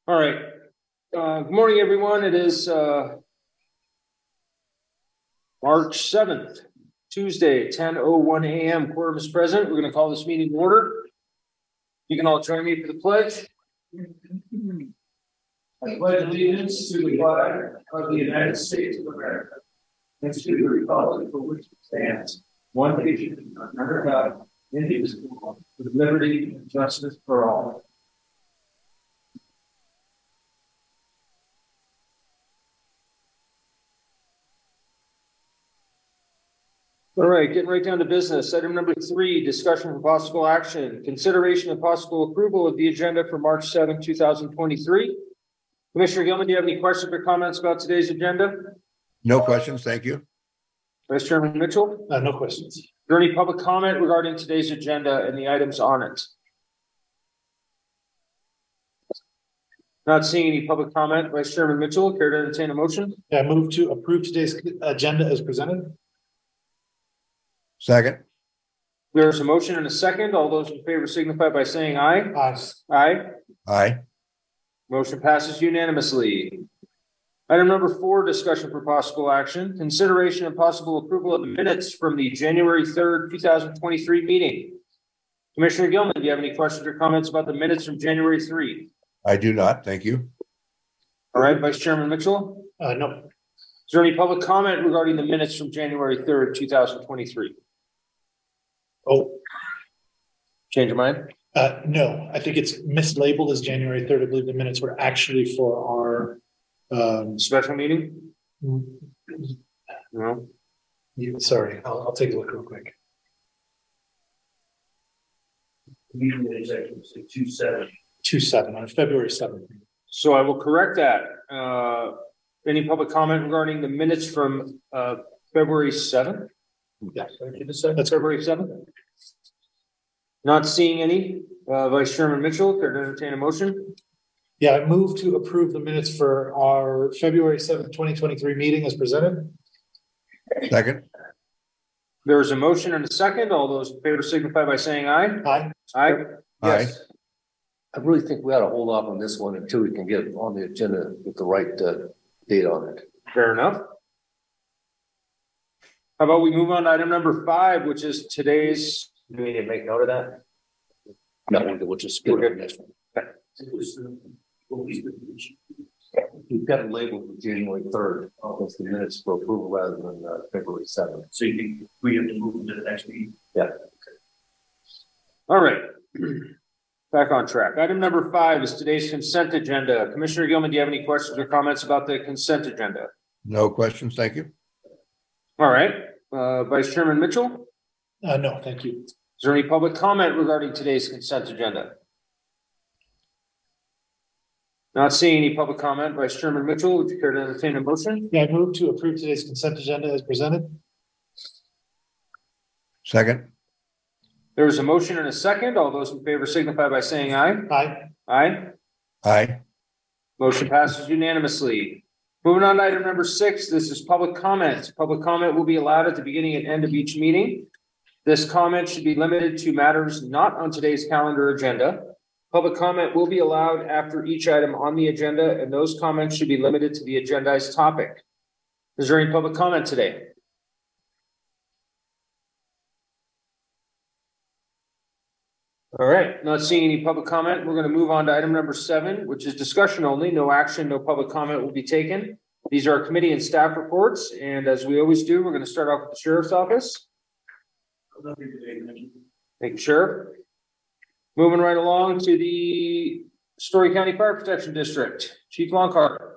All right. Good morning, everyone. It is March 7th, Tuesday, 10:01 a.m. Quorum is present. We're going to call this meeting to order. You can all join me for the pledge. I pledge allegiance to the flag of the United States of America and to the republic for which it stands, one nation under God, indivisible, with liberty and justice for all. All right, getting right down to business. Item number 3, discussion for possible action. Consideration and possible approval of the agenda for March 7, 2023. Commissioner Gilman, do you have any questions or comments about today's agenda? No questions, thank you. Vice Chairman Mitchell? No questions. Is there any public comment regarding today's agenda and the items on it? Not seeing any public comment. Vice Chairman Mitchell, care to entertain a motion? I move to approve today's agenda as presented. Second. There's a motion and a second. All those in favor signify by saying aye. Aye. Aye. Aye. Motion passes unanimously. Item number 4, discussion for possible action. Consideration and possible approval of the minutes from the January 3rd, 2023 meeting. Commissioner Gilman, do you have any questions or comments about the minutes from January 3? I do not, thank you. All right, Vice Chairman Mitchell? No. Is there any public comment regarding the minutes from January 3rd, 2023? Oh, Change your mind? no, I think it's mislabeled as January 3rd. I believe the minutes were actually for our, Special meeting? No. sorry, I'll take a look real quick. Meeting is actually 2/7. 2/7 on February 7th. So I will correct that. Any public comment regarding the minutes from February 7th? Yeah, That's February 7th. Not seeing any. Vice Chairman Mitchell, care to entertain a motion? Yeah, I move to approve the minutes for our February 7th, 2023 meeting as presented. Second. There's a motion and a second. All those in favor signify by saying aye. Aye. Aye. Yes. I really think we ought to hold off on this one until we can get on the agenda with the right date on it. Fair enough. How about we move on to item number 5, which is today's. Do we need to make note of that? No, we'll just get the next one. We've got it labeled for January 3rd. That's the minutes for approval rather than February 7th. So you think we have to move into the next meeting? Yeah. Okay. All right. Back on track. Item number 5 is today's consent agenda. Commissioner Gilman, do you have any questions or comments about the consent agenda? No questions, thank you. All right. Vice Chairman Mitchell? No, thank you. Is there any public comment regarding today's consent agenda? Not seeing any public comment. Vice Chairman Mitchell, would you care to entertain a motion? Yeah, I move to approve today's consent agenda as presented. Second. There is a motion and a second. All those in favor signify by saying aye. Aye. Aye. Aye. Motion passes unanimously. Moving on to item number 6, this is public comment. Public comment will be allowed at the beginning and end of each meeting. This comment should be limited to matters not on today's calendar agenda. Public comment will be allowed after each item on the agenda, and those comments should be limited to the agendized topic. Is there any public comment today? All right, not seeing any public comment. We're going to move on to item number 7, which is discussion only. No action, no public comment will be taken. These are committee and staff reports, and as we always do, we're going to start off with the Sheriff's Office. Thank you, Sheriff. Moving right along to the Story County Fire Protection District, Chief Longcar.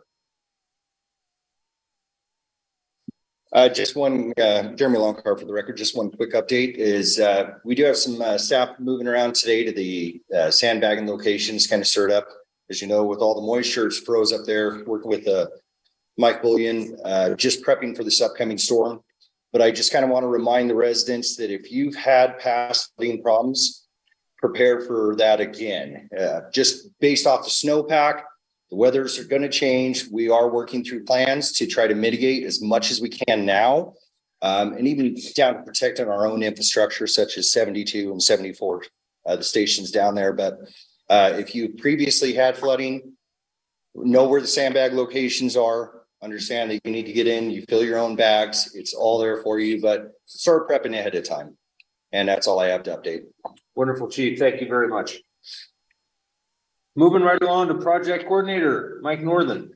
Just one, Jeremy Longcar for the record, just one quick update is we do have some staff moving around today to the sandbagging locations, kind of stirred up. As you know, with all the moisture, it's froze up there, working with Mike Bullion, just prepping for this upcoming storm. But I just kind of want to remind the residents that if you've had past flooding problems, prepare for that again. Just based off the snowpack, the weathers are going to change. We are working through plans to try to mitigate as much as we can now, and even down to protecting our own infrastructure, such as 72 and 74, the stations down there. But if you previously had flooding, know where the sandbag locations are, understand that you need to get in, you fill your own bags. It's all there for you, but start prepping ahead of time. And that's all I have to update. Wonderful, Chief. Thank you very much. Moving right along to Project Coordinator, Mike Northern.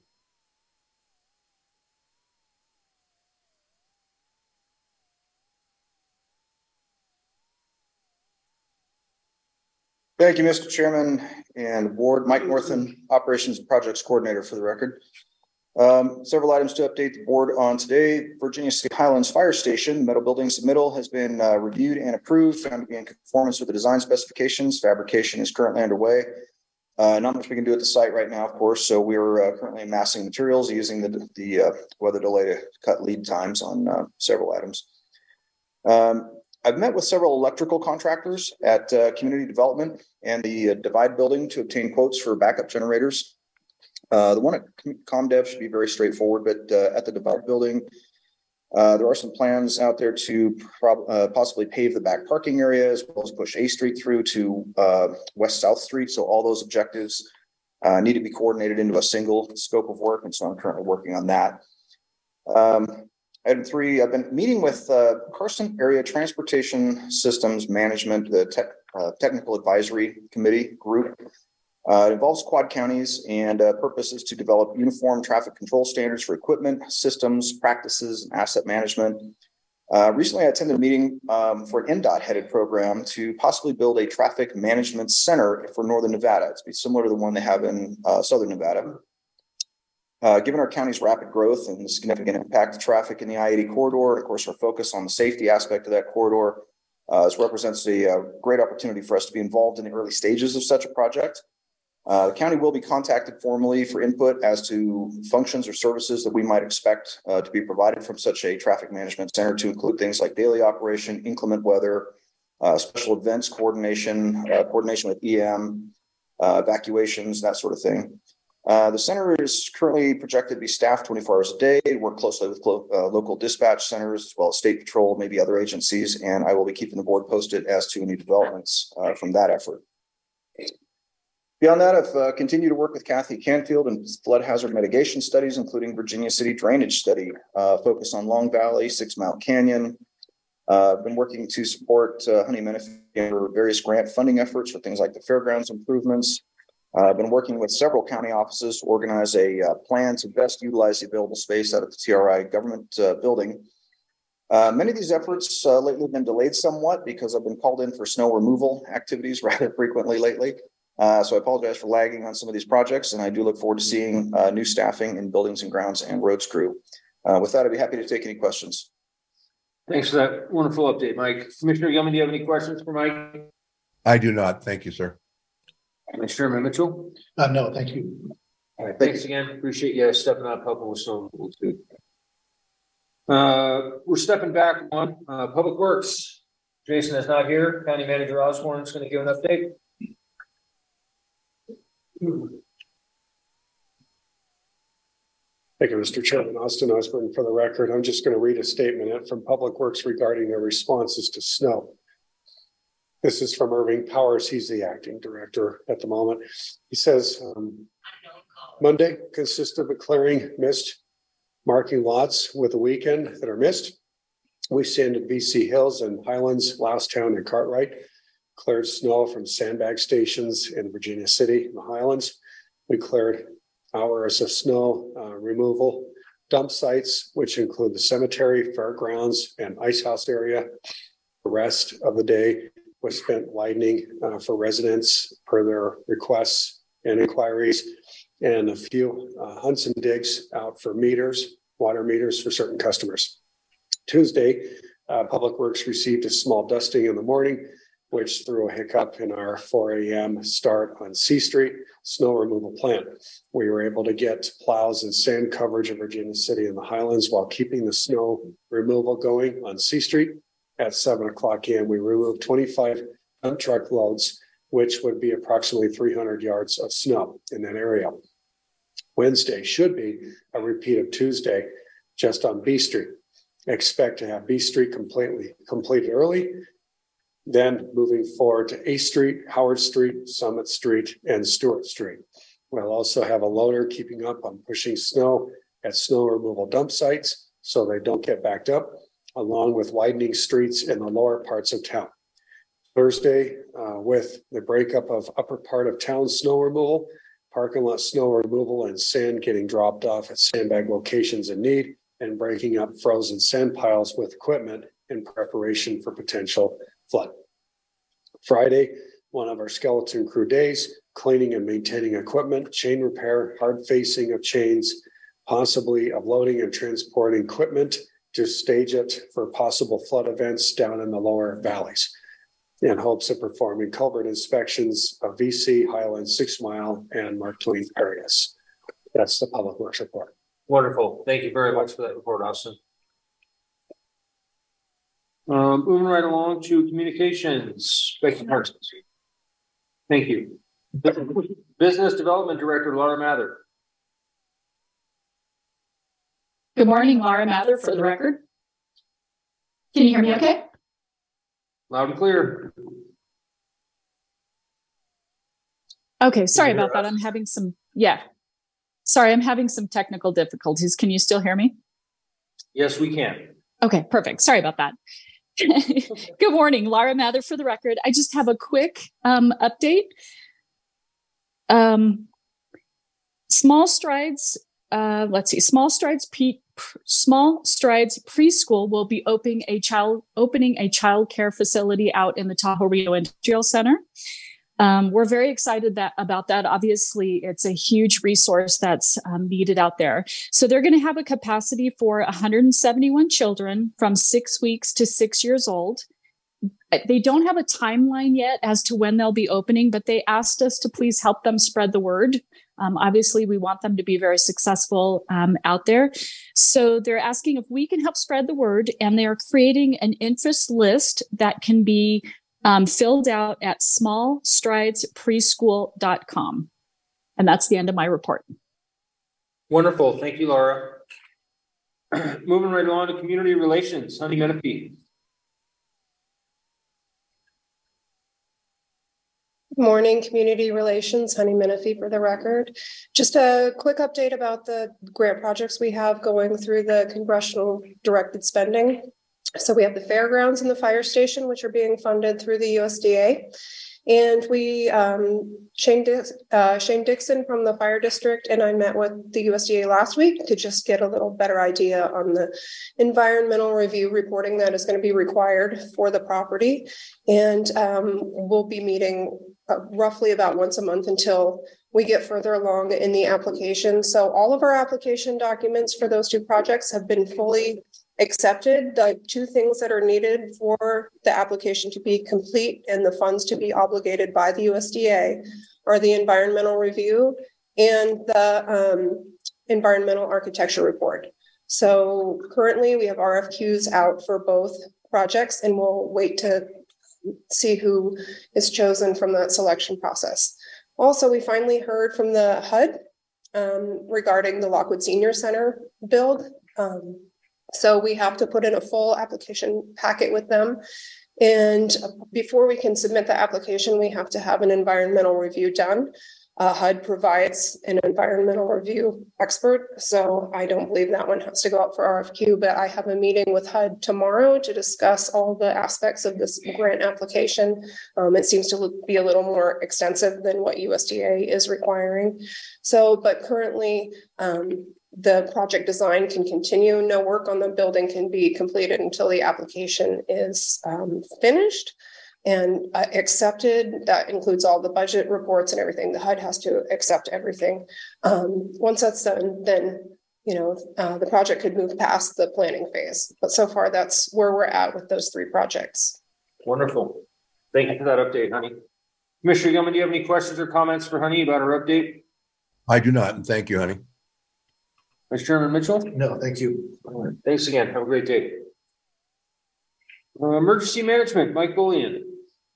Thank you, Mr. Chairman and Board. Mike Northern, Operations and Projects Coordinator for the record. Several items to update the board on today. Virginia City Highlands Fire Station metal building submittal has been reviewed and approved, found to be in conformance with the design specifications. Fabrication is currently underway. Not much we can do at the site right now, of course, so we're currently amassing materials using the weather delay to cut lead times on several items. I've met with several electrical contractors at community development and the Divide building to obtain quotes for backup generators. The one at ComDev should be very straightforward, but at the Divide building, there are some plans out there to possibly pave the back parking area as well as push A Street through to West South Street. So all those objectives need to be coordinated into a single scope of work. And so I'm currently working on that. Item 3, I've been meeting with Carson Area Transportation Systems Management, the Technical Advisory Committee group. It involves Quad counties and purpose is to develop uniform traffic control standards for equipment, systems, practices, and asset management. Recently, I attended a meeting for an NDOT headed program to possibly build a traffic management center for Northern Nevada. It's similar to the one they have in Southern Nevada. Given our county's rapid growth and the significant impact of traffic in the I-80 corridor, and of course, our focus on the safety aspect of that corridor, this represents a great opportunity for us to be involved in the early stages of such a project. The county will be contacted formally for input as to functions or services that we might expect to be provided from such a traffic management center, to include things like daily operation, inclement weather, special events coordination, coordination with EM, evacuations, that sort of thing. The center is currently projected to be staffed 24 hours a day, work closely with local dispatch centers, as well as state patrol, maybe other agencies, and I will be keeping the board posted as to any developments from that effort. Beyond that, I've continued to work with Kathy Canfield and flood hazard mitigation studies, including Virginia City drainage study, focused on Long Valley, 6 Mile Canyon. I've been working to support Honey Menifee for various grant funding efforts for things like the fairgrounds improvements. I've been working with several county offices to organize a plan to best utilize the available space out of the TRI government building. Many of these efforts lately have been delayed somewhat because I've been called in for snow removal activities rather frequently lately. So I apologize for lagging on some of these projects, and I do look forward to seeing new staffing in buildings and grounds and roads crew. With that, I'd be happy to take any questions. Thanks for that wonderful update, Mike. Commissioner Yeoman, do you have any questions for Mike? I do not. Thank you, sir. Commissioner Mitchell? No, thank you. All right, thanks again. Appreciate you stepping up, helping with snow removal too. We're stepping back on Public Works. Jason is not here. County Manager Osborne is going to give an update. Thank you, Mr. Chairman. Austin Osborne for the record. I'm just going to read a statement from Public Works regarding their responses to snow. This is from Irving Powers. He's the acting director at the moment. He says, Monday consists of a clearing mist, marking lots with the weekend that are missed. We sanded VC Hills and Highlands, Loustown, and Cartwright. Cleared snow from sandbag stations in Virginia City and the Highlands. We cleared hours of snow removal dump sites, which include the cemetery, fairgrounds, and ice house area. The rest of the day was spent widening for residents per their requests and inquiries, and a few hunts and digs out for meters, water meters for certain customers. Tuesday, Public Works received a small dusting in the morning, which threw a hiccup in our 4 a.m. start on C Street snow removal plant. We were able to get plows and sand coverage of Virginia City and the Highlands while keeping the snow removal going on C Street. At 7 o'clock a.m., we removed 25 dump truck loads, which would be approximately 300 yards of snow in that area. Wednesday should be a repeat of Tuesday, just on B Street. Expect to have B Street completed early. Then moving forward to A Street, Howard Street, Summit Street, and Stewart Street. We'll also have a loader keeping up on pushing snow at snow removal dump sites so they don't get backed up, along with widening streets in the lower parts of town. Thursday, with the breakup of upper part of town snow removal, parking lot snow removal and sand getting dropped off at sandbag locations in need, and breaking up frozen sand piles with equipment in preparation for potential flood. Friday, one of our skeleton crew days, cleaning and maintaining equipment, chain repair, hard facing of chains, possibly unloading and transporting equipment to stage it for possible flood events down in the lower valleys, in hopes of performing culvert inspections of VC, Highland, 6 Mile, and Mark Twain areas. That's the Public Works report. Wonderful. Thank you very much for that report, Austin. Moving right along to communications. Becky Parsons. Thank you. Business Development Director, Laura Mather. Good morning, Laura Mather for the record. Can you hear me okay? Loud and clear. Okay, sorry about that. I'm having some technical difficulties. Can you still hear me? Yes, we can. Okay, perfect. Sorry about that. Good morning, Laura Mather for the record. I just have a quick update. Small Strides Preschool will be opening a child care facility out in the Tahoe Reno Industrial Center. We're very excited about that. Obviously, it's a huge resource that's needed out there. So they're going to have a capacity for 171 children from 6 weeks to 6 years old. They don't have a timeline yet as to when they'll be opening, but they asked us to please help them spread the word. Obviously, we want them to be very successful out there. So they're asking if we can help spread the word, and they are creating an interest list that can be filled out at smallstridespreschool.com. And that's the end of my report. Wonderful. Thank you, Laura. Moving right along to community relations, Honey Menifee. Good morning, community relations, Honey Menifee for the record. Just a quick update about the grant projects we have going through the congressional directed spending. So we have the fairgrounds and the fire station, which are being funded through the USDA. And we, Shane Dixon from the fire district and I met with the USDA last week to just get a little better idea on the environmental review reporting that is going to be required for the property. And we'll be meeting roughly about once a month until we get further along in the application. So all of our application documents for those two projects have been fully accepted. The two things that are needed for the application to be complete and the funds to be obligated by the USDA are the environmental review and the environmental architecture report. So currently we have RFQs out for both projects, and we'll wait to see who is chosen from that selection process. Also, we finally heard from the HUD regarding the Lockwood Senior Center build. So we have to put in a full application packet with them. And before we can submit the application, we have to have an environmental review done. HUD provides an environmental review expert, so I don't believe that one has to go out for RFQ, but I have a meeting with HUD tomorrow to discuss all the aspects of this grant application. It seems to be a little more extensive than what USDA is requiring. So, but currently, the project design can continue. No work on the building can be completed until the application is finished and accepted. That includes all the budget reports and everything. The HUD has to accept everything. Once that's done, then the project could move past the planning phase. But so far, that's where we're at with those three projects. Wonderful. Thank you for that update, Honey. Commissioner Gilman, do you have any questions or comments for Honey about her update? I do not, and thank you, Honey. Vice Chairman Mitchell? No, thank you. All right. Thanks again. Have a great day. Emergency Management, Mike Bullion.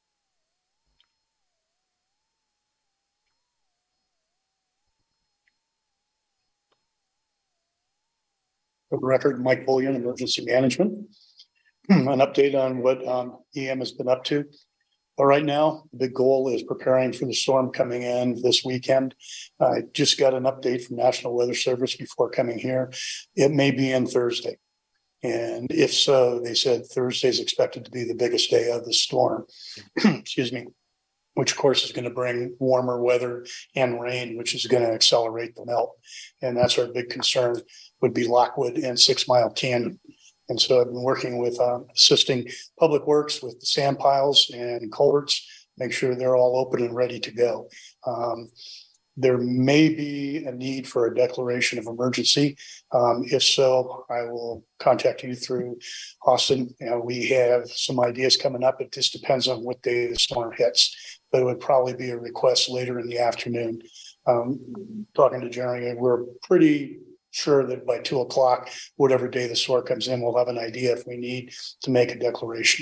For the record, Mike Bullion, Emergency Management. An update on what EM has been up to. But right now, the big goal is preparing for the storm coming in this weekend. I just got an update from National Weather Service before coming here. It may be in Thursday. And if so, they said Thursday is expected to be the biggest day of the storm. Excuse me. Which of course is going to bring warmer weather and rain, which is going to accelerate the melt. And that's our big concern would be Lockwood and 6 Mile Canyon. And so I've been working with assisting Public Works with the sand piles and culverts, make sure they're all open and ready to go. There may be a need for a declaration of emergency. If so, I will contact you through Austin. We have some ideas coming up. It just depends on what day the storm hits, but it would probably be a request later in the afternoon. Talking to Jerry, we're pretty sure that by 2:00, whatever day the storm comes in, we'll have an idea if we need to make a declaration.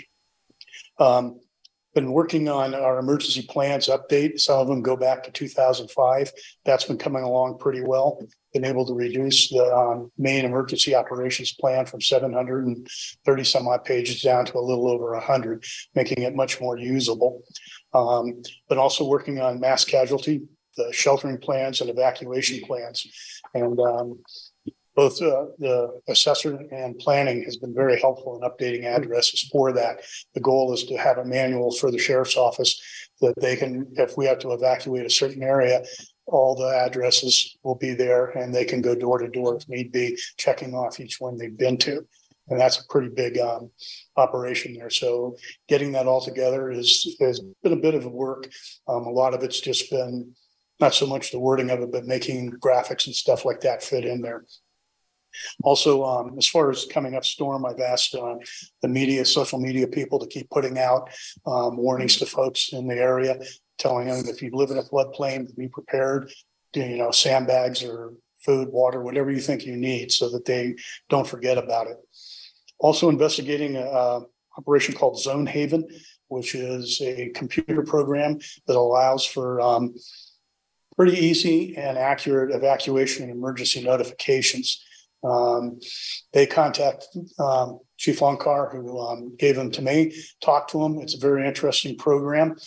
Been working on our emergency plans update. Some of them go back to 2005. That's been coming along pretty well. Been able to reduce the main emergency operations plan from 730 some odd pages down to a little over 100, making it much more usable. But also working on mass casualty, the sheltering plans and evacuation plans. And both the assessor and planning has been very helpful in updating addresses for that. The goal is to have a manual for the sheriff's office that they can, if we have to evacuate a certain area, all the addresses will be there and they can go door to door if need be, checking off each one they've been to. And that's a pretty big operation there. So getting that all together has been a bit of work. A lot of it's just been not so much the wording of it, but making graphics and stuff like that fit in there. Also, as far as coming up storm, I've asked the media, social media people to keep putting out warnings to folks in the area, telling them if you live in a floodplain, be prepared, sandbags or food, water, whatever you think you need so that they don't forget about it. Also investigating an operation called Zone Haven, which is a computer program that allows for pretty easy and accurate evacuation and emergency notifications. They contacted Chief Longcar, who gave them to me, talked to him. It's a very interesting program.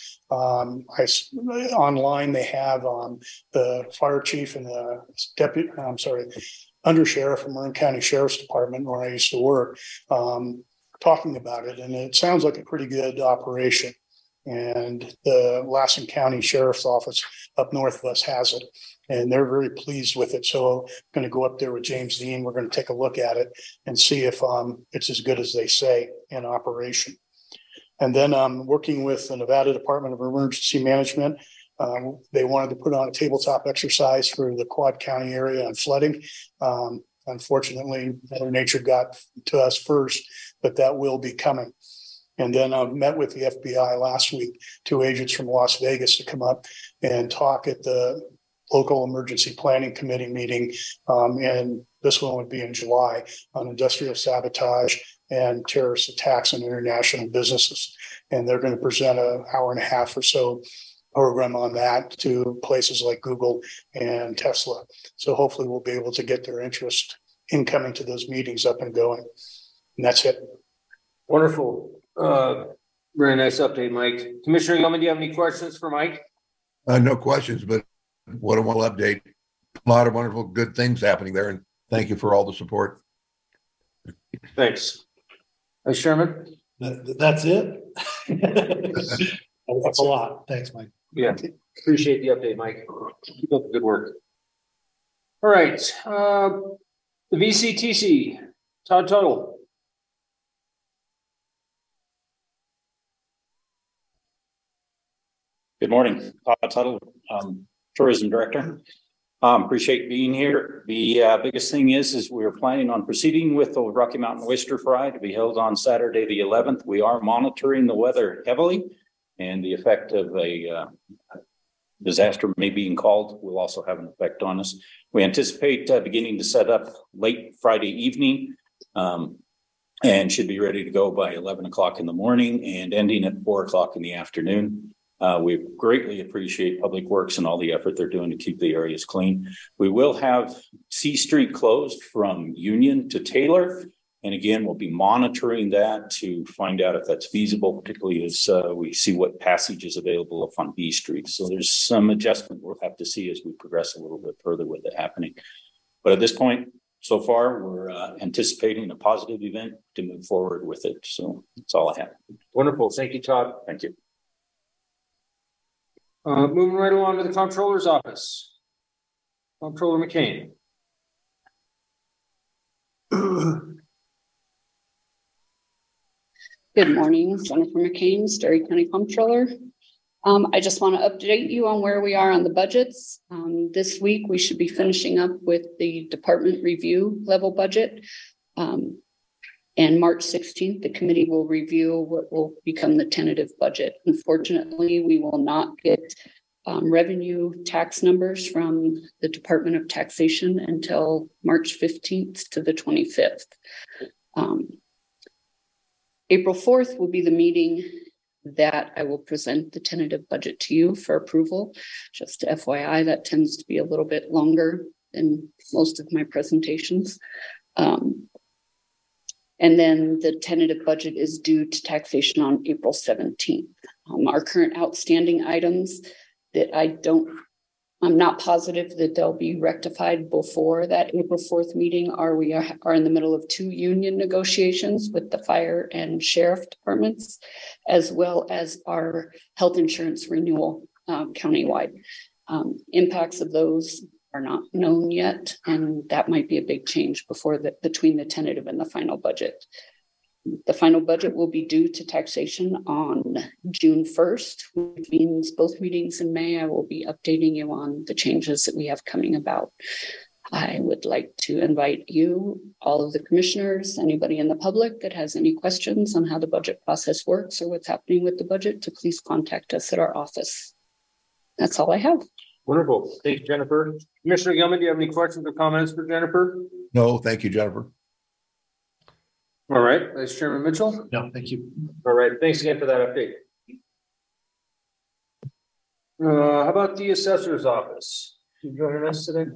Online, they have the fire chief and the undersheriff from Marin County Sheriff's Department, where I used to work, talking about it. And it sounds like a pretty good operation. And the Lassen County Sheriff's Office up north of us has it. And they're very pleased with it. So I'm going to go up there with James Dean. We're going to take a look at it and see if it's as good as they say in operation. And then working with the Nevada Department of Emergency Management. They wanted to put on a tabletop exercise for the Quad County area on flooding. Unfortunately, Mother Nature got to us first, but that will be coming. And then I met with the FBI last week, 2 agents from Las Vegas to come up and talk at the local emergency planning committee meeting. And this one would be in July on industrial sabotage and terrorist attacks on international businesses. And they're going to present an hour and a half or so program on that to places like Google and Tesla. So hopefully we'll be able to get their interest in coming to those meetings up and going. And that's it. Wonderful. Very nice update, Mike. Commissioner Yeoman, do you have any questions for Mike? No questions, but what a wonderful update. A lot of wonderful, good things happening there. And thank you for all the support. Thanks. Vice Chairman? That's it. That's a lot. Thanks, Mike. Yeah, appreciate the update, Mike. Keep up the good work. All right. The VCTC, Todd Tuttle. Good morning, Todd Tuttle, Tourism Director. Appreciate being here. The biggest thing is we're planning on proceeding with the Rocky Mountain Oyster Fry to be held on Saturday, the 11th. We are monitoring the weather heavily, and the effect of a disaster may being called will also have an effect on us. We anticipate beginning to set up late Friday evening and should be ready to go by 11 o'clock in the morning and ending at 4 o'clock in the afternoon. We greatly appreciate Public Works and all the effort they're doing to keep the areas clean. We will have C Street closed from Union to Taylor And again, we'll be monitoring that to find out if that's feasible, particularly as we see what passage is available up on B Street. So there's some adjustment we'll have to see as we progress a little bit further with it happening. But at this point, so far, we're anticipating a positive event to move forward with it. So that's all I have. Wonderful. Thank you, Todd. Thank you. Moving right along to the Comptroller's office. Comptroller McCain. Good morning, Jennifer McCain, Sterry County Comptroller. I just want to update you on where we are on the budgets. This week, we should be finishing up with the department review level budget. And March 16th, the committee will review what will become the tentative budget. Unfortunately, we will not get revenue tax numbers from the Department of Taxation until March 15th to the 25th. April 4th will be the meeting that I will present the tentative budget to you for approval. Just FYI, that tends to be a little bit longer than most of my presentations. And then the tentative budget is due to taxation on April 17th. Our current outstanding items that I'm not positive that they'll be rectified before that April 4th meeting we are in the middle of 2 union negotiations with the fire and sheriff departments, as well as our health insurance renewal countywide. Impacts of those are not known yet, and that might be a big change between the tentative and the final budget. The final budget will be due to taxation on June 1st, which means both meetings in May, I will be updating you on the changes that we have coming about. I would like to invite you, all of the commissioners, anybody in the public that has any questions on how the budget process works or what's happening with the budget, to please contact us at our office. That's all I have. Wonderful. Thank you, Jennifer. Commissioner Gilman, do you have any questions or comments for Jennifer? No, thank you, Jennifer. All right, Vice Chairman Mitchell. No, thank you. All right, thanks again for that update. How about the assessor's office? You joining us today?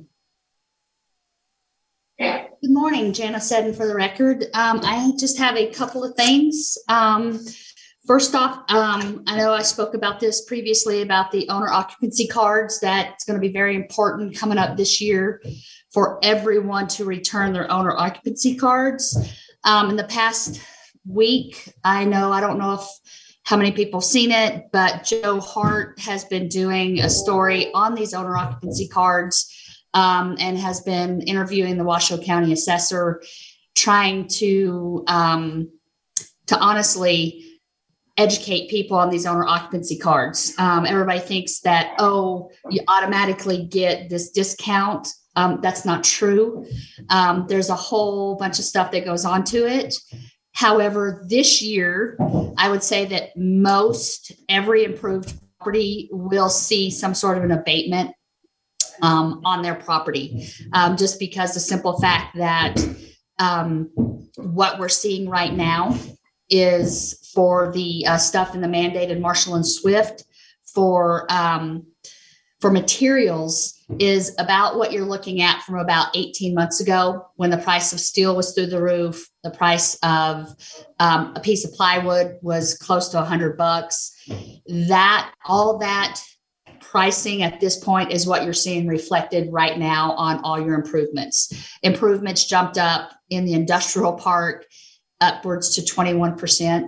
Good morning, Janice Seddon for the record. I just have a couple of things. First off, I know I spoke about this previously about the owner occupancy cards. That's going to be very important coming up this year for everyone to return their owner occupancy cards. In the past week, I don't know how many people have seen it, but Joe Hart has been doing a story on these owner occupancy cards and has been interviewing the Washoe County assessor, trying to honestly educate people on these owner occupancy cards. Everybody thinks that, you automatically get this discount. That's not true. There's a whole bunch of stuff that goes on to it. However, this year, I would say that every improved property will see some sort of an abatement on their property, just because the simple fact that what we're seeing right now is for the stuff in the mandated Marshall and Swift for materials is about what you're looking at from about 18 months ago, when the price of steel was through the roof. The price of a piece of plywood was close to $100. All that pricing at this point is what you're seeing reflected right now on all your improvements. Improvements jumped up in the industrial park upwards to 21%.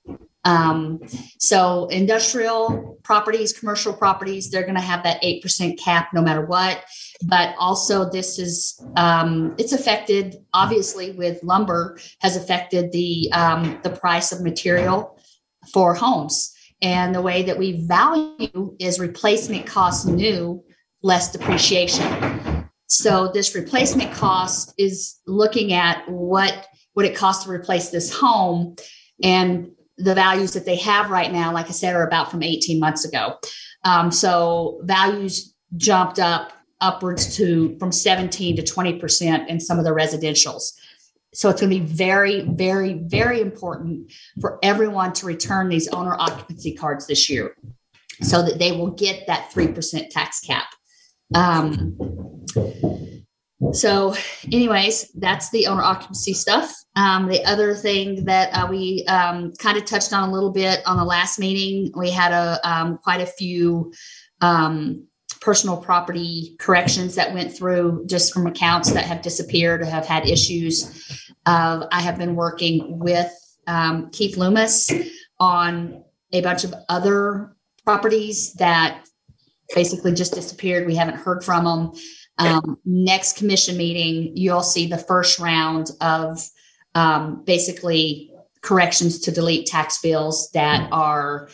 So industrial properties, commercial properties, they're going to have that 8% cap no matter what. But also this is, it's affected, obviously, with lumber has affected the price of material for homes. And the way that we value is replacement cost new, less depreciation. So this replacement cost is looking at what it costs to replace this home, and the values that they have right now, like I said, are about from 18 months ago. So values jumped upwards from 17 to 20% in some of the residentials. So it's going to be very, very, very important for everyone to return these owner occupancy cards this year so that they will get that 3% tax cap. So anyways, that's the owner occupancy stuff. The other thing that we kind of touched on a little bit on the last meeting, we had quite a few personal property corrections that went through just from accounts that have disappeared or have had issues. I have been working with Keith Loomis on a bunch of other properties that basically just disappeared. We haven't heard from them. Next commission meeting, you'll see the first round of basically corrections to delete tax bills that are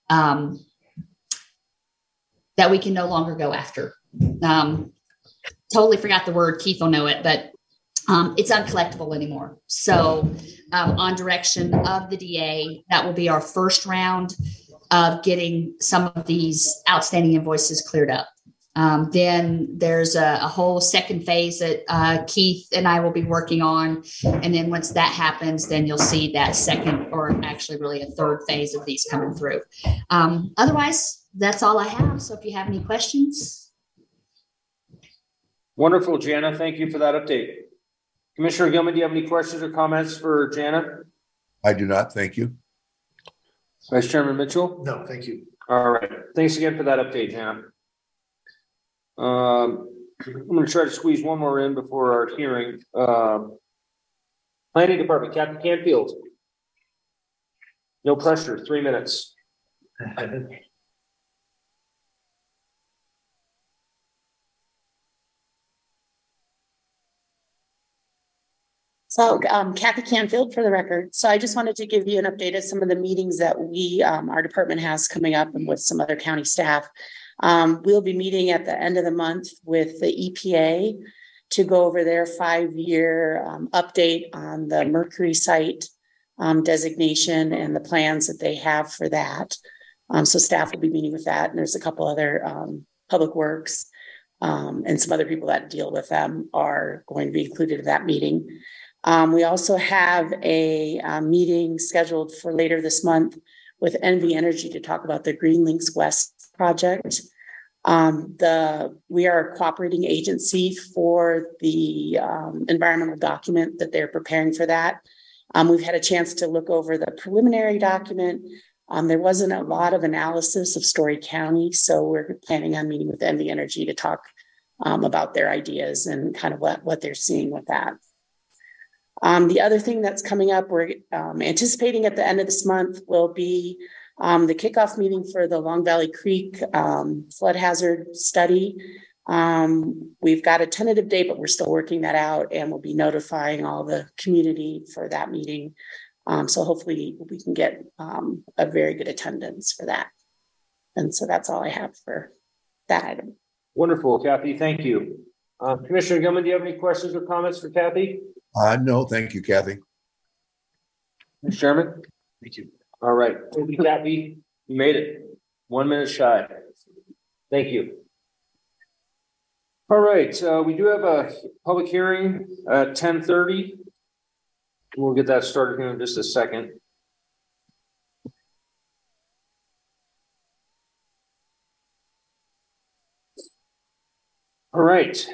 that we can no longer go after. Totally forgot the word. Keith will know it, but it's uncollectible anymore. So on direction of the DA, that will be our first round of getting some of these outstanding invoices cleared up. Then there's a whole second phase that Keith and I will be working on. And then once that happens, then you'll see that second, or actually really a third phase of these coming through. Otherwise, that's all I have. So if you have any questions. Wonderful, Jana. Thank you for that update. Commissioner Gilman, do you have any questions or comments for Jana? I do not. Thank you. Vice Chairman Mitchell? No, thank you. All right. Thanks again for that update, Jana. I'm going to try to squeeze one more in before our hearing. Planning Department, Captain Canfield. No pressure, 3 minutes. So Kathy Canfield for the record. So I just wanted to give you an update of some of the meetings that our department has coming up and with some other county staff. We'll be meeting at the end of the month with the EPA to go over their 5-year update on the Mercury site designation and the plans that they have for that. So staff will be meeting with that. And there's a couple other public works and some other people that deal with them are going to be included in that meeting. We also have a meeting scheduled for later this month with NV Energy to talk about the Green Links West project. We are a cooperating agency for the environmental document that they're preparing for that. We've had a chance to look over the preliminary document. There wasn't a lot of analysis of Story County, so we're planning on meeting with NV Energy to talk about their ideas and kind of what they're seeing with that. The other thing that's coming up, we're anticipating at the end of this month will be the kickoff meeting for the Long Valley Creek flood hazard study. We've got a tentative date, but we're still working that out, and we'll be notifying all the community for that meeting. So hopefully we can get a very good attendance for that. And so that's all I have for that item. Wonderful, Kathy. Thank you. Commissioner Gilman, do you have any questions or comments for Kathy? No, thank you, Kathy. Mr. Chairman? Thank you. All right. Thank you, Kathy. You made it 1 minute shy. Thank you. All right. We do have a public hearing at 10:30. We'll get that started here in just a second. All right.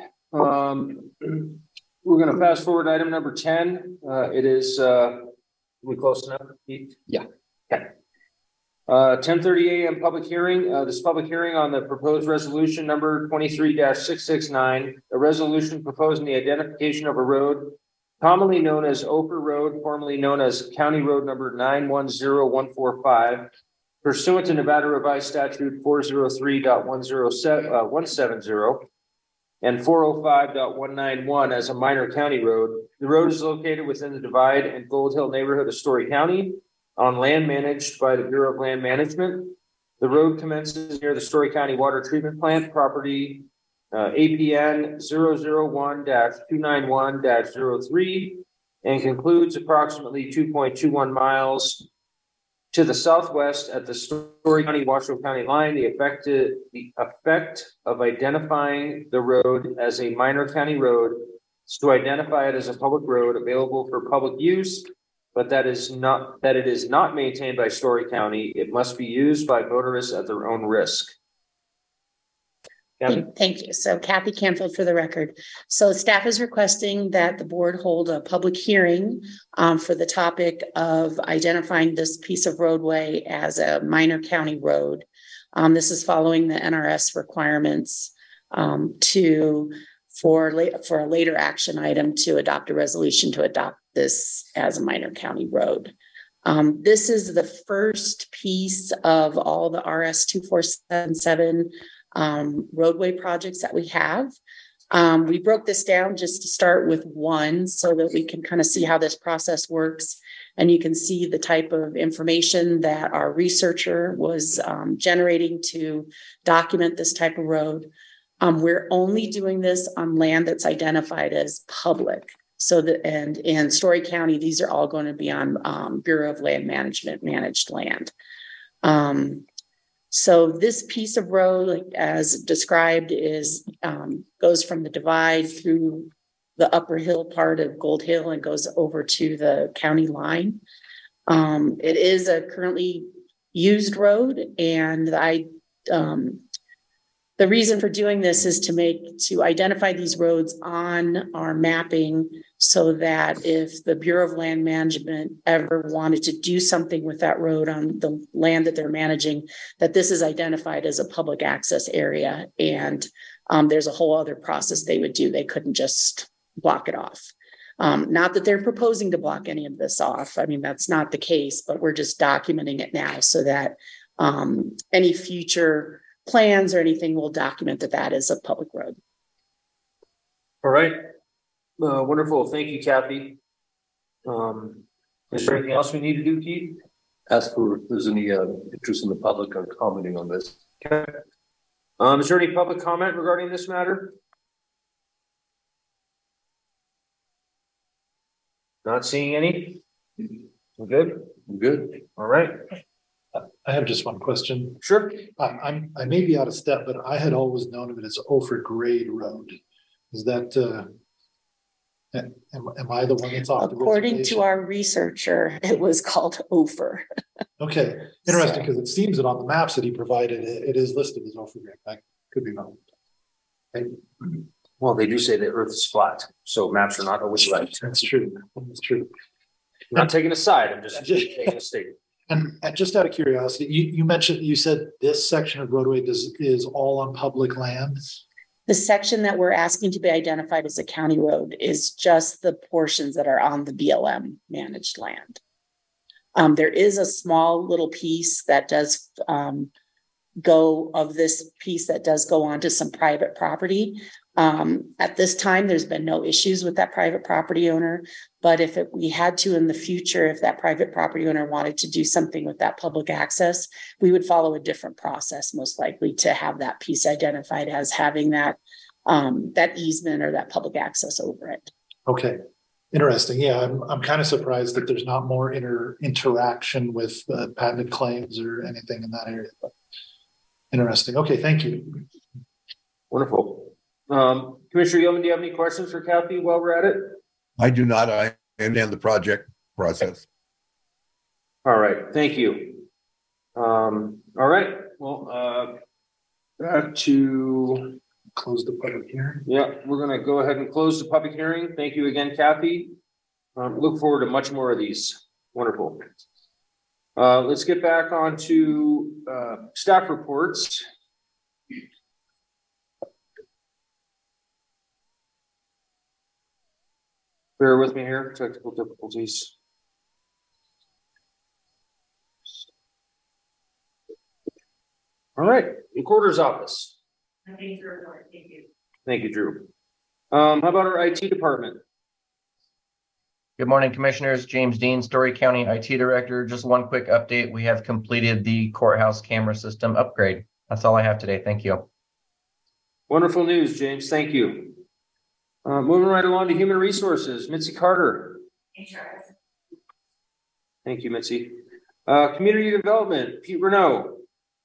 We're going to fast forward item number 10. It is, we close enough? Yeah. Okay. 10:30 a.m. public hearing. This public hearing on the proposed resolution number 23-669, a resolution proposing the identification of a road commonly known as Ophir Road, formerly known as County Road number 910145, pursuant to Nevada Revised Statute 403.170 and 405.191 as a minor county road. The road is located within the Divide and Gold Hill neighborhood of Story County on land managed by the Bureau of Land Management. The road commences near the Story County Water Treatment Plant property, APN 001-291-03, and concludes approximately 2.21 miles to the southwest at the Story County Washoe County line. The effect of identifying the road as a minor county road is to identify it as a public road available for public use, but that it is not maintained by Story County. It must be used by motorists at their own risk. Thank you. So Kathy Canfield for the record. So staff is requesting that the board hold a public hearing for the topic of identifying this piece of roadway as a minor county road. This is following the NRS requirements for a later action item to adopt a resolution to adopt this as a minor county road. This is the first piece of all the RS 2477 roadway projects that we have. We broke this down just to start with one so that we can kind of see how this process works. And you can see the type of information that our researcher was generating to document this type of road. We're only doing this on land that's identified as public. So that, and in Story County, these are all going to be on Bureau of Land Management managed land. So this piece of road, as described, is goes from the divide through the upper hill part of Gold Hill and goes over to the county line. It is a currently used road, and the reason for doing this is to identify these roads on our mapping so that if the Bureau of Land Management ever wanted to do something with that road on the land that they're managing, that this is identified as a public access area. And there's a whole other process they would do. They couldn't just block it off. Not that they're proposing to block any of this off. I mean, that's not the case, but we're just documenting it now so that any future plans or anything will document that is a public road. All right. Wonderful. Thank you, Kathy. Is there anything else we need to do, Keith? Ask for if there's any interest in the public on commenting on this. Okay. Is there any public comment regarding this matter? Not seeing any. We're good. I'm good. All right. I have just one question. Sure. I may be out of step, but I had always known of it as Ophir Grade Road. Is that am I the one that's off the According to our researcher, it was called Ophir. Okay, interesting, because it seems that on the maps that he provided, it is listed as Ophir Grade. I could be wrong. Okay. Well, they do say the earth is flat, so maps are not always right. That's true. That's true. I'm not taking a side, I'm just taking a statement. And just out of curiosity, you said this section of roadway is all on public land? The section that we're asking to be identified as a county road is just the portions that are on the BLM managed land. There is a small little piece that does go onto some private property. At this time, there's been no issues with that private property owner, but if we had to in the future, if that private property owner wanted to do something with that public access, we would follow a different process, most likely to have that piece identified as having that easement or that public access over it. Okay, interesting. Yeah, I'm kind of surprised that there's not more interaction with patented claims or anything in that area. But interesting. Okay, thank you. Wonderful. Commissioner Yeoman, do you have any questions for Kathy while we're at it? I do not. I understand the project process. All right. Thank you. All right. Well, back to close the public hearing. Yeah, we're going to go ahead and close the public hearing. Thank you again, Kathy. Look forward to much more of these. Wonderful. Let's get back on to staff reports. Bear with me here, technical difficulties. All right, recorder's office. Thank you, Drew. How about our IT department? Good morning, Commissioners. James Dean, Story County IT Director. Just one quick update. We have completed the courthouse camera system upgrade. That's all I have today. Thank you. Wonderful news, James. Thank you. Moving right along to human resources, Mitzi Carter. Thank you, Mitzi. Community development, Pete Renaud.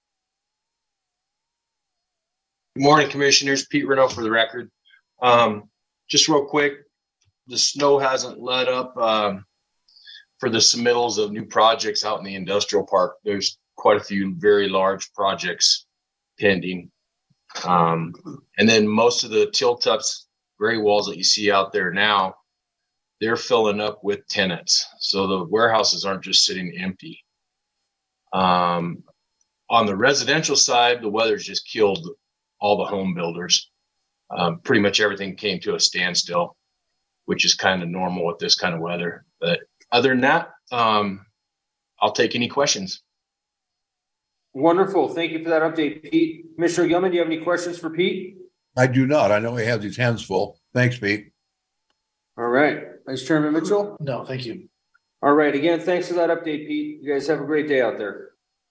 Good morning, Commissioners. Pete Renaud for the record. Just real quick, the snow hasn't let up for the submittals of new projects out in the industrial park. There's quite a few very large projects pending. And then most of the tilt-ups, gray walls that you see out there now, they're filling up with tenants. So the warehouses aren't just sitting empty. On the residential side, the weather's just killed all the home builders. Pretty much everything came to a standstill, which is kind of normal with this kind of weather. But other than that, I'll take any questions. Wonderful. Thank you for that update, Pete. Commissioner Gilman, do you have any questions for Pete? I do not. I know he has his hands full. Thanks, Pete. All right. Vice Chairman Mitchell? No, thank you. All right. Again, thanks for that update, Pete. You guys have a great day out there.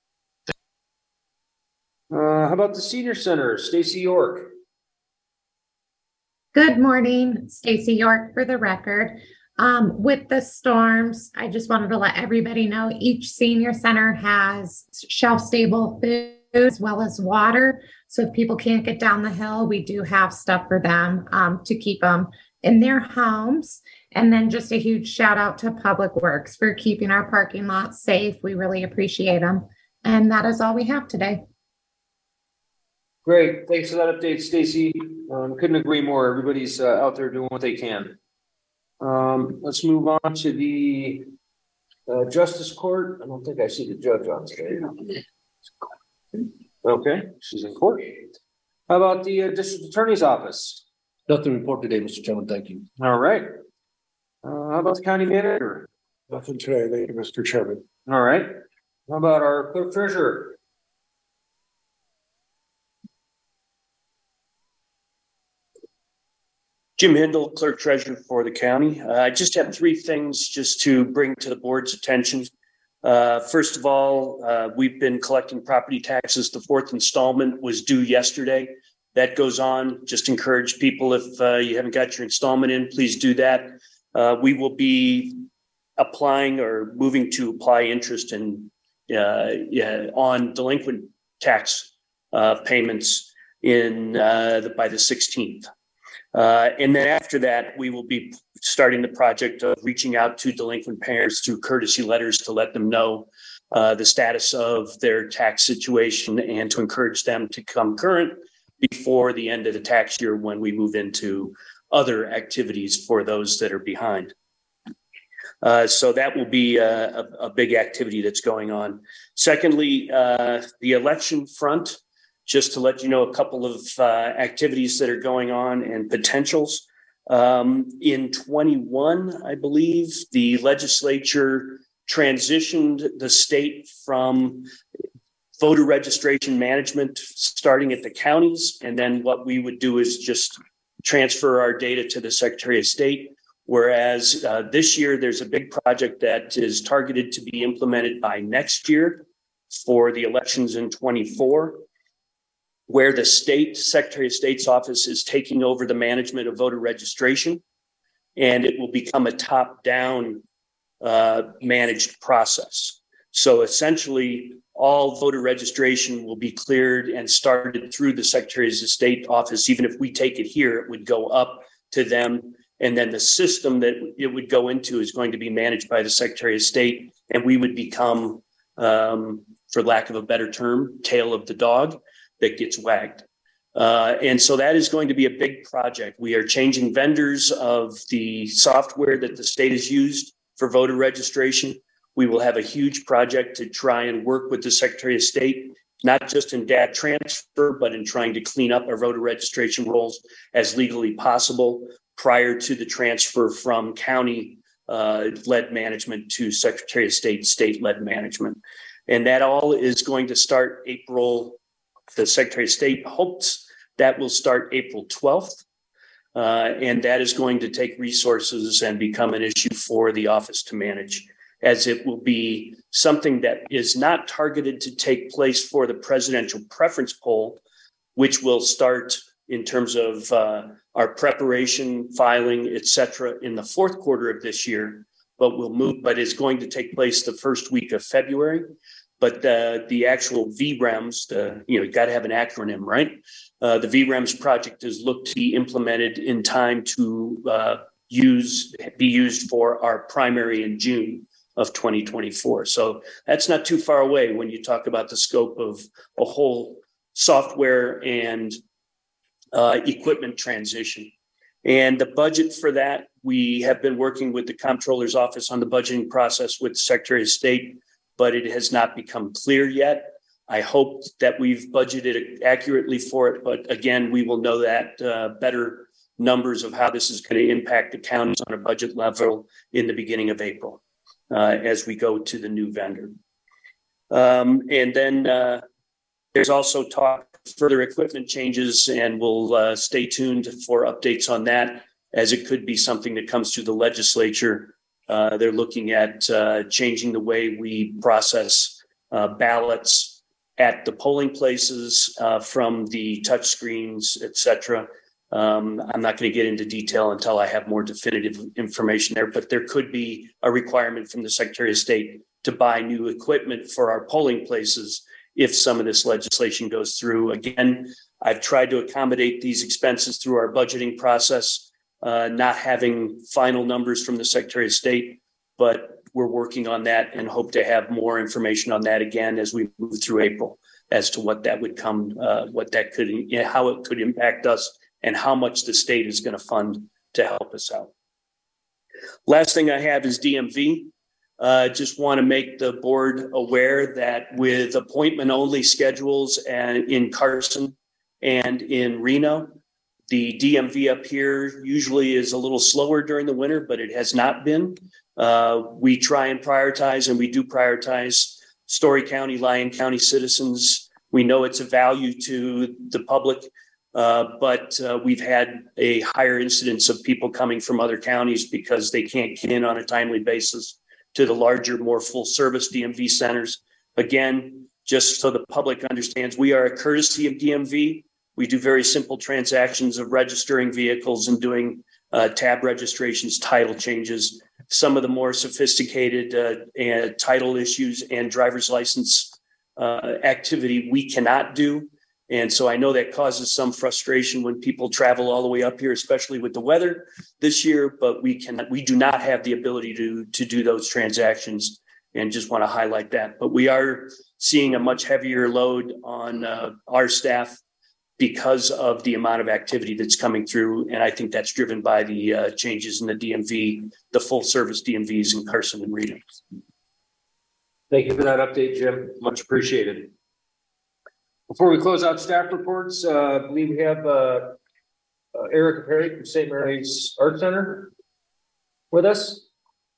How about the Senior Center? Stacy York. Good morning, Stacy York for the record. With the storms, I just wanted to let everybody know each senior center has shelf-stable food as well as water. So if people can't get down the hill, we do have stuff for them to keep them in their homes. And then just a huge shout out to Public Works for keeping our parking lots safe. We really appreciate them. And that is all we have today. Great. Thanks for that update, Stacy. Couldn't agree more. Everybody's out there doing what they can. Let's move on to the Justice Court. I don't think I see the judge on today. Okay, she's in court. How about the District Attorney's Office? Nothing to report today, Mr. Chairman. Thank you. All right. How about the County Manager? Nothing today, thank you, Mr. Chairman. All right. How about our Clerk Treasurer? Jim Hindle, Clerk Treasurer for the county. I just have three things just to bring to the board's attention. First of all, we've been collecting property taxes. The fourth installment was due yesterday. That goes on. Just encourage people, if you haven't got your installment in, please do that. We will be applying or moving to apply interest on delinquent tax payments by the 16th. And then after that, we will be starting the project of reaching out to delinquent payers through courtesy letters to let them know the status of their tax situation and to encourage them to come current before the end of the tax year when we move into other activities for those that are behind. So that will be a big activity that's going on. Secondly, the election front. Just to let you know a couple of activities that are going on and potentials. In 21, I believe, the legislature transitioned the state from voter registration management starting at the counties. And then what we would do is just transfer our data to the Secretary of State. Whereas this year, there's a big project that is targeted to be implemented by next year for the elections in 24. Where the state Secretary of State's office is taking over the management of voter registration, and it will become a top-down managed process. So essentially, all voter registration will be cleared and started through the Secretary of State office. Even if we take it here, it would go up to them. And then the system that it would go into is going to be managed by the Secretary of State, and we would become, for lack of a better term, tail of the dog that gets wagged. And so that is going to be a big project. We are changing vendors of the software that the state has used for voter registration. We will have a huge project to try and work with the Secretary of State, not just in data transfer, but in trying to clean up our voter registration rolls as legally possible prior to the transfer from county led management to Secretary of State, state-led management. And that all is going to start April. The Secretary of State hopes that will start April 12th. And that is going to take resources and become an issue for the office to manage, as it will be something that is not targeted to take place for the presidential preference poll, which will start in terms of our preparation, filing, et cetera, in the fourth quarter of this year, but is going to take place the first week of February. But the actual VREMS, you got to have an acronym, right? The VREMS project is looked to be implemented in time to be used for our primary in June of 2024. So that's not too far away when you talk about the scope of a whole software and equipment transition. And the budget for that, we have been working with the comptroller's office on the budgeting process with the Secretary of State, but it has not become clear yet. I hope that we've budgeted accurately for it, but again, we will know that better numbers of how this is going to impact the counties on a budget level in the beginning of April as we go to the new vendor. And then there's also talk further equipment changes, and we'll stay tuned for updates on that as it could be something that comes to the legislature. They're looking at changing the way we process ballots at the polling places from the touch screens, et cetera. I'm not going to get into detail until I have more definitive information there, but there could be a requirement from the Secretary of State to buy new equipment for our polling places if some of this legislation goes through. Again, I've tried to accommodate these expenses through our budgeting process, not having final numbers from the Secretary of State, but we're working on that and hope to have more information on that again as we move through April as to what that would come, what that could, how it could impact us and how much the state is going to fund to help us out. Last thing I have is DMV. Just want to make the board aware that with appointment only schedules and in Carson and in Reno, the DMV up here usually is a little slower during the winter, but it has not been. We try and prioritize, and we do prioritize Story County, Lyon County citizens. We know it's a value to the public, but we've had a higher incidence of people coming from other counties because they can't get in on a timely basis to the larger, more full service DMV centers. Again, just so the public understands, we are a courtesy of DMV. We do very simple transactions of registering vehicles and doing tab registrations, title changes. Some of the more sophisticated title issues and driver's license activity we cannot do. And so I know that causes some frustration when people travel all the way up here, especially with the weather this year, but we do not have the ability to do those transactions, and just want to highlight that. But we are seeing a much heavier load on our staff because of the amount of activity that's coming through. And I think that's driven by the changes in the DMV, the full service DMVs in Carson and Reno. Thank you for that update, Jim. Much appreciated. Before we close out staff reports, I believe we have Erica Perry from St. Mary's Art Center with us.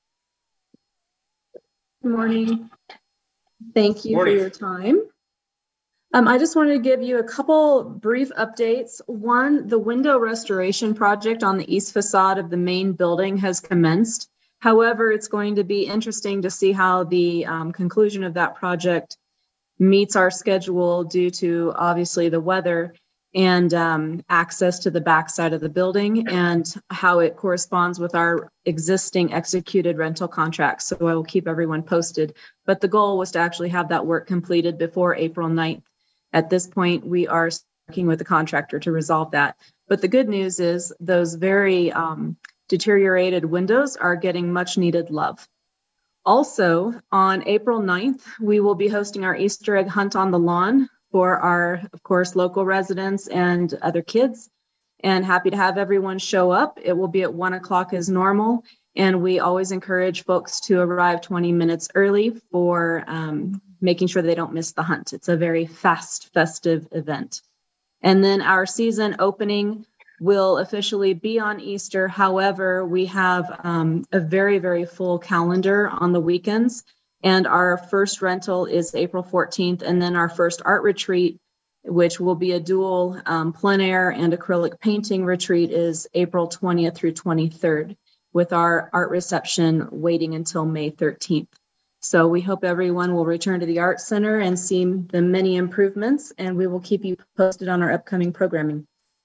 Good morning. Thank you for your time. I just wanted to give you a couple brief updates. One, the window restoration project on the east facade of the main building has commenced. However, it's going to be interesting to see how the conclusion of that project meets our schedule due to obviously the weather and access to the backside of the building, and how it corresponds with our existing executed rental contracts. So I will keep everyone posted. But the goal was to actually have that work completed before April 9th. At this point, we are working with the contractor to resolve that. But the good news is those very deteriorated windows are getting much needed love. Also, on April 9th, we will be hosting our Easter egg hunt on the lawn for our, of course, local residents and other kids. And happy to have everyone show up. It will be at 1 o'clock as normal. And we always encourage folks to arrive 20 minutes early for making sure they don't miss the hunt. It's a very fast, festive event. And then our season opening will officially be on Easter. However, we have a very, very full calendar on the weekends. And our first rental is April 14th. And then our first art retreat, which will be a dual plein air and acrylic painting retreat, is April 20th through 23rd, with our art reception waiting until May 13th. So we hope everyone will return to the Art Center and see the many improvements, and we will keep you posted on our upcoming programming.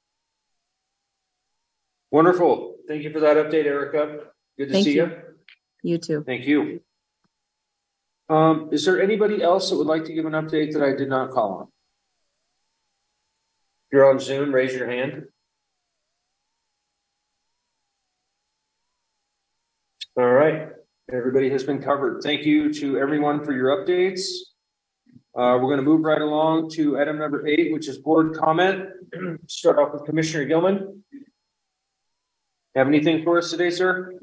Wonderful. Thank you for that update, Erica. Good to see you. You too. Thank you. Is there anybody else that would like to give an update that I did not call on? If you're on Zoom, raise your hand. All right. Everybody has been covered. Thank you to everyone for your updates. We're going to move right along to item number 8, which is board comment. Start off with Commissioner Gilman. Have anything for us today, sir?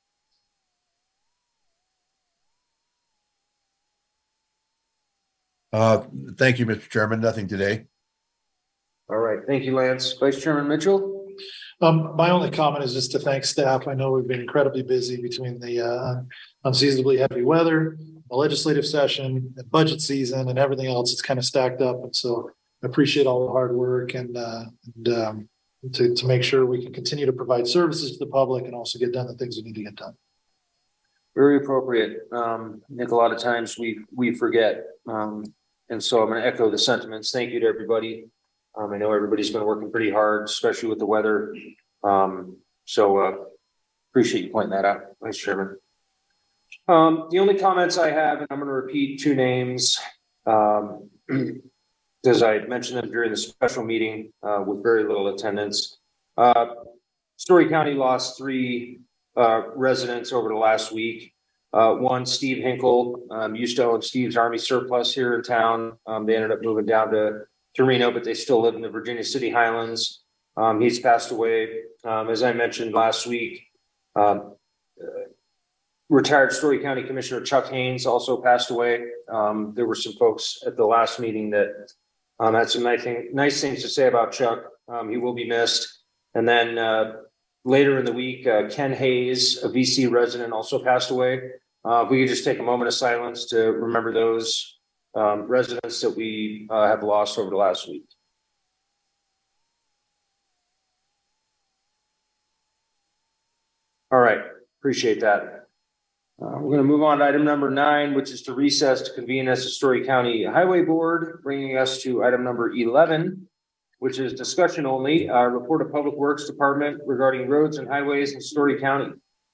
Thank you, Mr. Chairman. Nothing today. All right. Thank you, Lance. Vice Chairman Mitchell. My only comment is just to thank staff. I know we've been incredibly busy between the unseasonably heavy weather, the legislative session, the budget season, and everything else. It's kind of stacked up, and so I appreciate all the hard work and to make sure we can continue to provide services to the public and also get done the things we need to get done. Very appropriate. I think a lot of times we forget, and so I'm going to echo the sentiments. Thank you to everybody. I know everybody's been working pretty hard, especially with the weather. So appreciate you pointing that out, Vice Chairman. The only comments I have, and I'm going to repeat 2 names because I mentioned them during the special meeting with very little attendance. Story County lost 3 residents over the last week. One, Steve Hinkle, used to own Steve's Army Surplus here in town. They ended up moving down to Reno, but they still live in the Virginia City Highlands. He's passed away. As I mentioned last week, retired Story County Commissioner Chuck Haynes also passed away. There were some folks at the last meeting that had some nice things to say about Chuck. He will be missed. And then later in the week, Ken Hayes, a VC resident, also passed away. If we could just take a moment of silence to remember those residents that we have lost over the last week. All right, appreciate that. We're going to move on to item number 9, which is to recess to convene as the Story County Highway Board, bringing us to item number 11, which is discussion only, report of Public Works Department regarding roads and highways in Story County.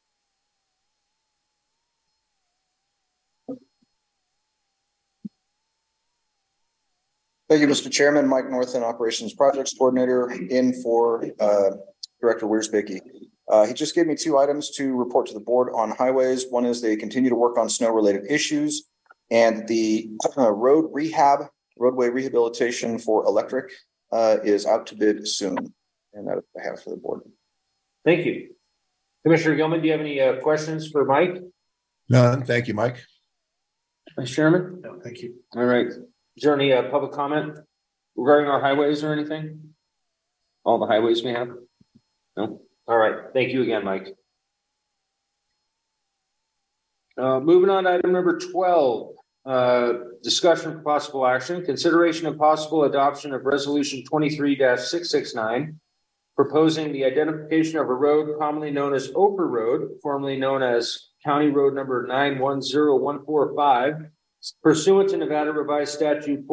Thank you, Mr. Chairman. Mike Northen, Operations Projects Coordinator, in for Director Wiersbicki. He just gave me 2 items to report to the board on highways. One is they continue to work on snow-related issues, and the roadway rehabilitation for electric is out to bid soon. And that I have for the board. Thank you. Commissioner Gilman, do you have any questions for Mike? None. Thank you, Mike. Vice Chairman? No, thank you. All right. Is there any public comment regarding our highways or anything? All the highways we have? No? All right. Thank you again, Mike. Moving on to item number 12, discussion for possible action, consideration of possible adoption of resolution 23-669, proposing the identification of a road commonly known as Ophir Road, formerly known as County Road number 910145, pursuant to Nevada Revised Statute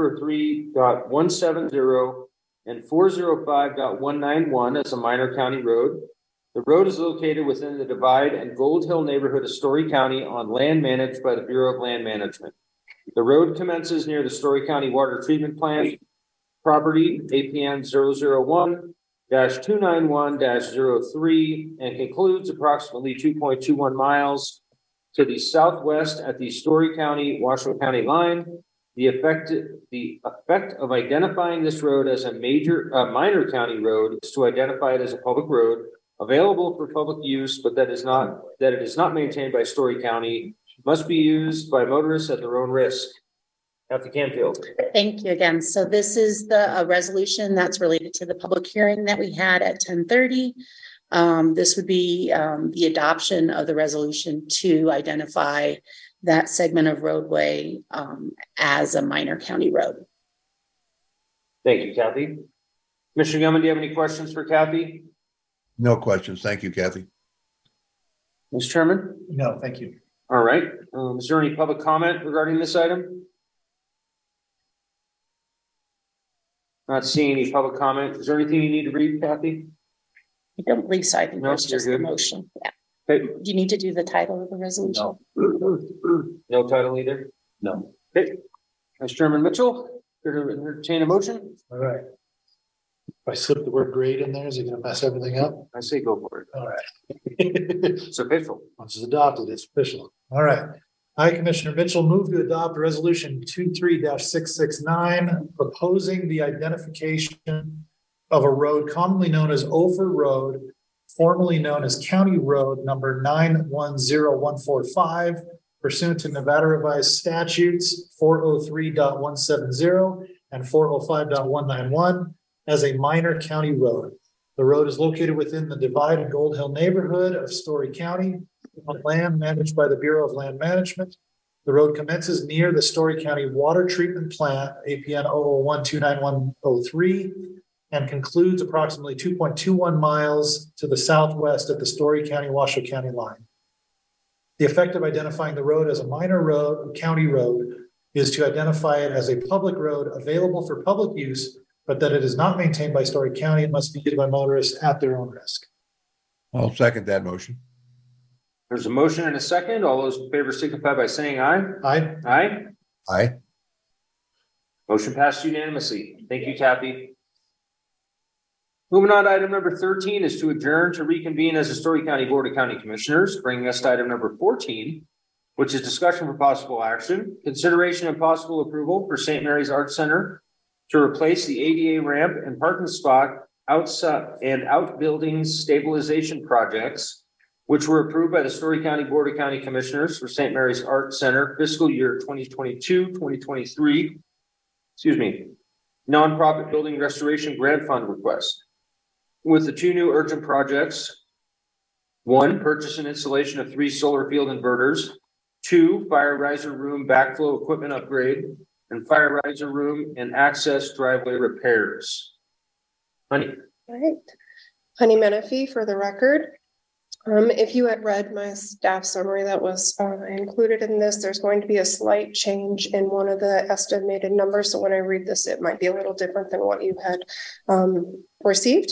403.170 and 405.191 as a minor county road. The road is located within the Divide and Gold Hill neighborhood of Story County on land managed by the Bureau of Land Management. The road commences near the Story County Water Treatment Plant property, APN 001-291-03, and concludes approximately 2.21 miles to the southwest at the Story County, Washoe County line. The effect of identifying this road as a minor county road is to identify it as a public road available for public use, but that it is not maintained by Story County, must be used by motorists at their own risk. Dr. Canfield. Thank you again. So this is the resolution that's related to the public hearing that we had at 10:30. This would be the adoption of the resolution to identify that segment of roadway as a minor county road. Thank you, Kathy. Commissioner Gilman, do you have any questions for Kathy? No questions. Thank you, Kathy. Mr. Chairman? No, thank you. All right. Is there any public comment regarding this item? Not seeing any public comment. Is there anything you need to read, Kathy? I don't believe so. I think No, that's just you're the good. motion. Yeah. Okay. Do you need to do the title of the resolution? No title either? No. Okay. Vice Chairman Mitchell, here to entertain a motion? All right. If I slip the word grade in there, is it going to mess everything up? I say go for it. All right. It's official. Once it's adopted, it's official. All right. I, Commissioner Mitchell, move to adopt resolution 23-669, proposing the identification of a road commonly known as Ophir Road, formerly known as County Road number 910145, pursuant to Nevada Revised Statutes 403.170 and 405.191 as a minor county road. The road is located within the Divide and Gold Hill neighborhood of Story County on land managed by the Bureau of Land Management. The road commences near the Story County Water Treatment Plant, APN 001-29103, and concludes approximately 2.21 miles to the southwest at the Story County-Washoe County line. The effect of identifying the road as a minor road, county road, is to identify it as a public road available for public use, but that it is not maintained by Story County and must be used by motorists at their own risk. I'll second that motion. There's a motion and a second. All those in favor signify by saying aye. Aye. Aye. Aye. Motion passed unanimously. Thank you, Kathy. Moving on to item number 13 is to adjourn to reconvene as the Story County Board of County Commissioners, bringing us to item number 14, which is discussion for possible action, consideration and possible approval for St. Mary's Arts Center to replace the ADA ramp and parking spot outside and outbuildings stabilization projects, which were approved by the Story County Board of County Commissioners for St. Mary's Arts Center fiscal year 2022-2023, nonprofit building restoration grant fund request. With the two new urgent projects: 1, purchase and installation of 3 solar field inverters; 2, fire riser room backflow equipment upgrade; and fire riser room and access driveway repairs. Honey. All right. Honey Menifee for the record. If you had read my staff summary that was included in this, there's going to be a slight change in one of the estimated numbers. So when I read this, it might be a little different than what you had received.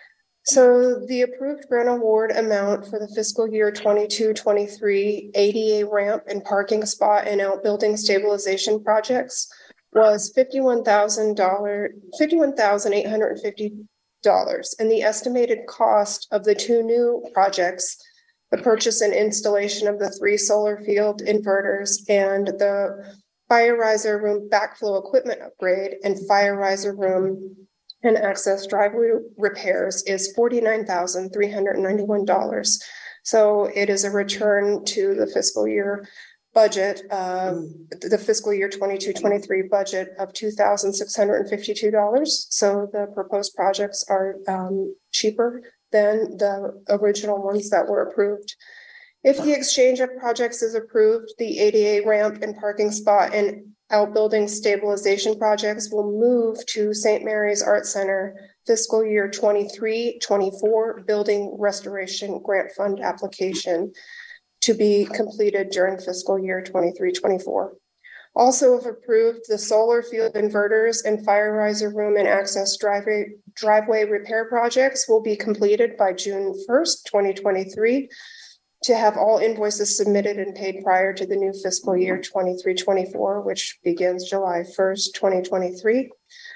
So the approved grant award amount for the fiscal year 22-23 ADA ramp and parking spot and outbuilding stabilization projects was $51,850. And the estimated cost of the 2 new projects, the purchase and installation of the 3 solar field inverters and the fire riser room backflow equipment upgrade and fire riser room and access driveway repairs, is $49,391. So it is a return to the fiscal year budget, the fiscal year 22-23 budget of $2,652. So the proposed projects are cheaper than the original ones that were approved. If the exchange of projects is approved, the ADA ramp and parking spot and outbuilding stabilization projects will move to St. Mary's Arts Center fiscal year 23-24 building restoration grant fund application to be completed during fiscal year 23-24. Also, if approved, the solar field inverters and fire riser room and access driveway repair projects will be completed by June 1st, 2023, to have all invoices submitted and paid prior to the new fiscal year 23-24, which begins July 1st, 2023.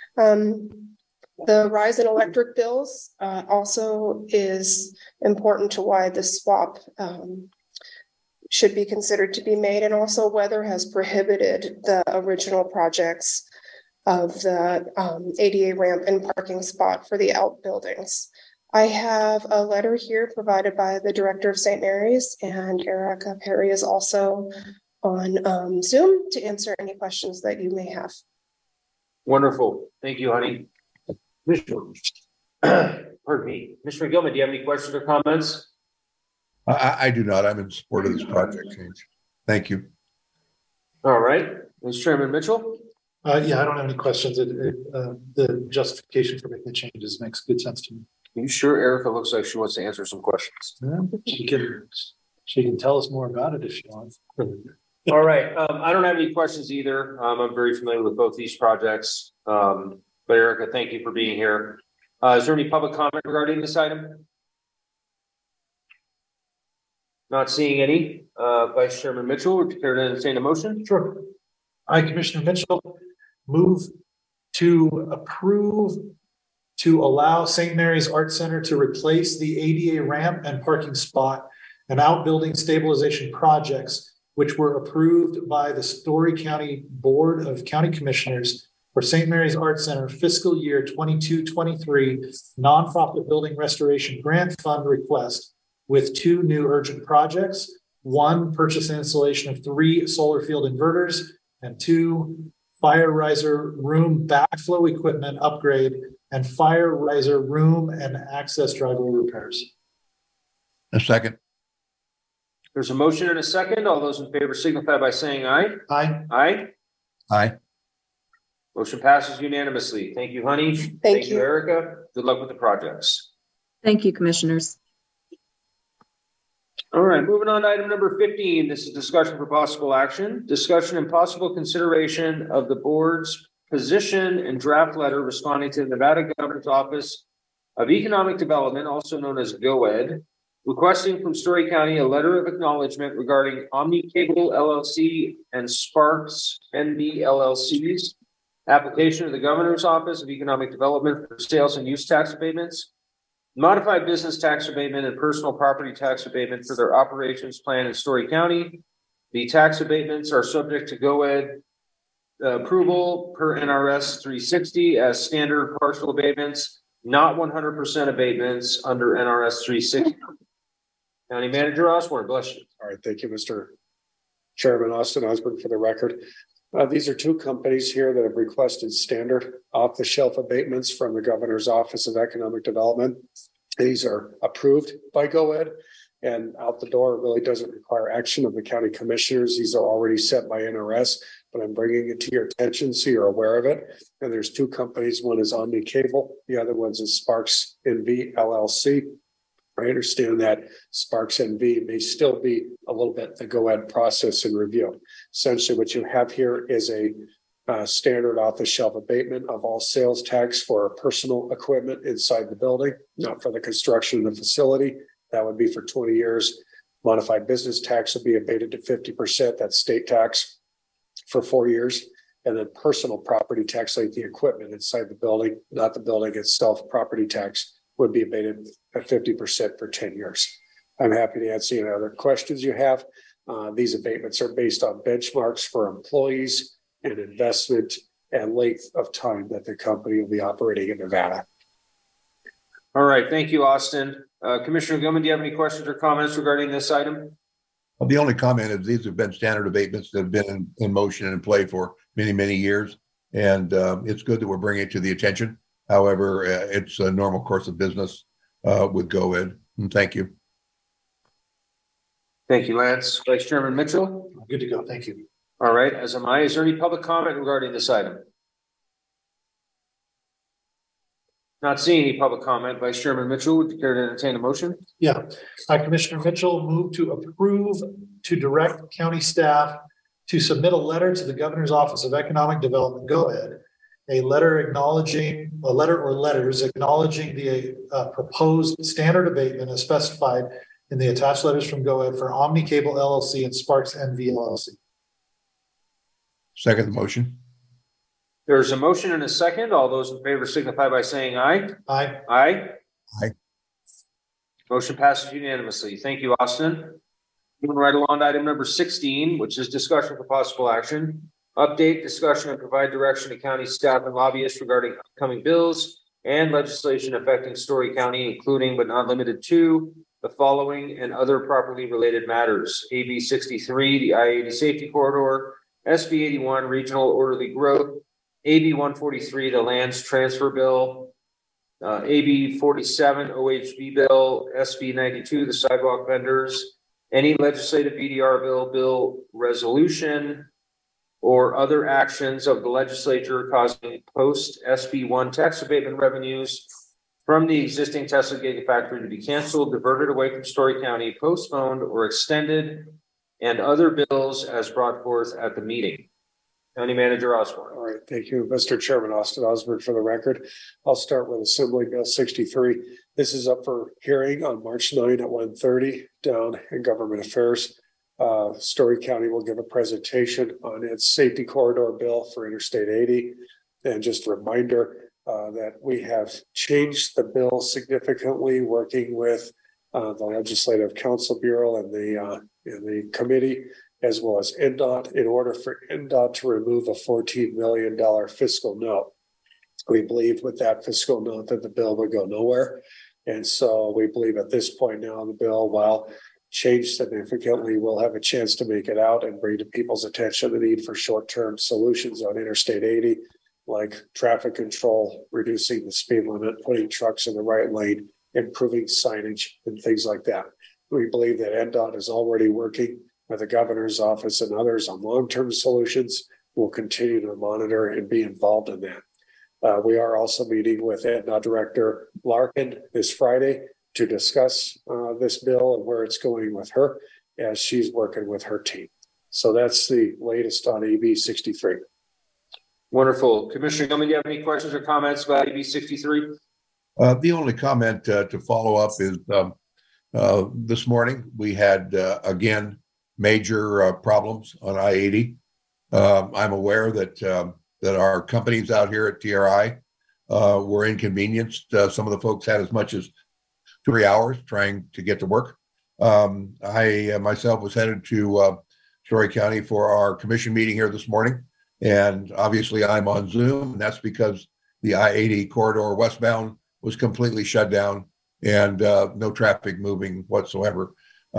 The rise in electric bills also is important to why the swap should be considered to be made, and also weather has prohibited the original projects of the ADA ramp and parking spot for the outbuildings. I have a letter here provided by the director of St. Mary's, and Erica Perry is also on Zoom to answer any questions that you may have. Wonderful. Thank you, honey. Pardon me. Mr. Gilman, do you have any questions or comments? I do not. I'm in support of this project change. Thank you. All right. Mr. Chairman Mitchell? Yeah, I don't have any questions. The justification for making the changes makes good sense to me. Are you sure Erica looks like she wants to answer some questions? She can tell us more about it if she wants. All right. I don't have any questions either. I'm very familiar with both these projects. But Erica, thank you for being here. Is there any public comment regarding this item? Not seeing any. Vice Chairman Mitchell, would you care to entertain a motion? Sure. I, Commissioner Mitchell, move to approve to allow St. Mary's Arts Center to replace the ADA ramp and parking spot and outbuilding stabilization projects which were approved by the Story County Board of County Commissioners for St. Mary's Art Center fiscal year 22-23 nonprofit building restoration grant fund request with 2 new urgent projects. 1, purchase and installation of 3 solar field inverters, and 2, fire riser room backflow equipment upgrade and fire riser room and access driveway repairs. A second. There's a motion and a second. All those in favor signify by saying aye. Aye. Aye. Aye. Motion passes unanimously. Thank you, honey. Thank you, Erica. Good luck with the projects. Thank you, Commissioners. All right, moving on to item number 15. This is discussion for possible action. Discussion and possible consideration of the board's position and draft letter responding to the Nevada Governor's Office of Economic Development, also known as GOED, requesting from Story County a letter of acknowledgement regarding Omni Cable LLC and Sparks NV LLC's application of the Governor's Office of Economic Development for sales and use tax abatements, modified business tax abatement, and personal property tax abatement for their operations plan in Story County. The tax abatements are subject to GOED approval per NRS 360 as standard partial abatements, not 100% abatements under NRS 360. County Manager Osborne, bless you. All right, thank you, Mr. Chairman. Austin Osborne for the record. These are 2 companies here that have requested standard off-the-shelf abatements from the Governor's Office of Economic Development. These are approved by GOED and out the door. It really doesn't require action of the county commissioners. These are already set by NRS, but I'm bringing it to your attention so you're aware of it. And there's 2 companies. One is Omni Cable. The other one's is Sparks NV LLC. I understand that Sparks NV may still be a little bit the GOED process and review. Essentially, what you have here is a standard off-the-shelf abatement of all sales tax for personal equipment inside the building, not for the construction of the facility. That would be for 20 years. Modified business tax would be abated to 50%. That's state tax for 4 years. And then personal property tax, like the equipment inside the building, not the building itself, property tax would be abated at 50% for 10 years. I'm happy to answer any other questions you have. These abatements are based on benchmarks for employees and investment and length of time that the company will be operating in Nevada. All right, thank you, Austin. Commissioner Gilman, do you have any questions or comments regarding this item? Well, the only comment is these have been standard abatements that have been in motion and in play for many, many years. And it's good that we're bringing it to the attention. However, it's a normal course of business with GOED. And thank you. Thank you, Lance. Vice Chairman Mitchell. Good to go. Thank you. All right, as am I. Is there any public comment regarding this item? Not seeing any public comment. Vice Chairman Mitchell, would you care to entertain a motion? Yeah. Commissioner Mitchell moved to approve to direct county staff to submit a letter to the Governor's Office of Economic Development, GOED, a letter or letters acknowledging the proposed standard abatement as specified in the attached letters from GOED for Omni Cable LLC and Sparks NV LLC. Second the motion. There's a motion and a second. All those in favor signify by saying aye. Aye. Aye. Aye. Motion passes unanimously. Thank you, Austin. Moving right along to item number 16, which is discussion for possible action. Update, discussion, and provide direction to county staff and lobbyists regarding upcoming bills and legislation affecting Story County, including but not limited to the following and other properly related matters: AB 63, the I-80 Safety Corridor, SB 81, Regional Orderly Growth, AB 143, the Lands Transfer Bill, AB 47, OHV Bill, SB 92, the Sidewalk Vendors, any legislative BDR bill resolution, or other actions of the legislature causing post SB 1 tax abatement revenues from the existing Tesla Gigafactory to be canceled, diverted away from Story County, postponed, or extended, and other bills as brought forth at the meeting. County Manager Osborne. All right, thank you, Mr. Chairman. Austin Osborne for the record. I'll start with Assembly Bill 63. This is up for hearing on March 9 at 1:30 down in Government Affairs. Story County will give a presentation on its safety corridor bill for Interstate 80. And just a reminder that we have changed the bill significantly, working with the Legislative Council Bureau and the committee. as well as NDOT in order for NDOT to remove a $14 million fiscal note. We believe with that fiscal note that the bill would go nowhere. And so we believe at this point now in the bill, while changed significantly, we'll have a chance to make it out and bring to people's attention the need for short-term solutions on Interstate 80, like traffic control, reducing the speed limit, putting trucks in the right lane, improving signage and things like that. We believe that NDOT is already working with the governor's office and others on long-term solutions. We'll continue to monitor and be involved in that. We are also meeting with NDOT Director Larkin this Friday to discuss this bill and where it's going with her as she's working with her team. So that's the latest on AB 63. Wonderful. Commissioner Gilman, do you have any questions or comments about AB 63? The only comment to follow up is this morning we had, again, major problems on I-80. I'm aware that our companies out here at TRI were inconvenienced. Some of the folks had as much as 3 hours trying to get to work. I myself was headed to Story County for our commission meeting here this morning. And obviously I'm on Zoom, and that's because the I-80 corridor westbound was completely shut down and no traffic moving whatsoever.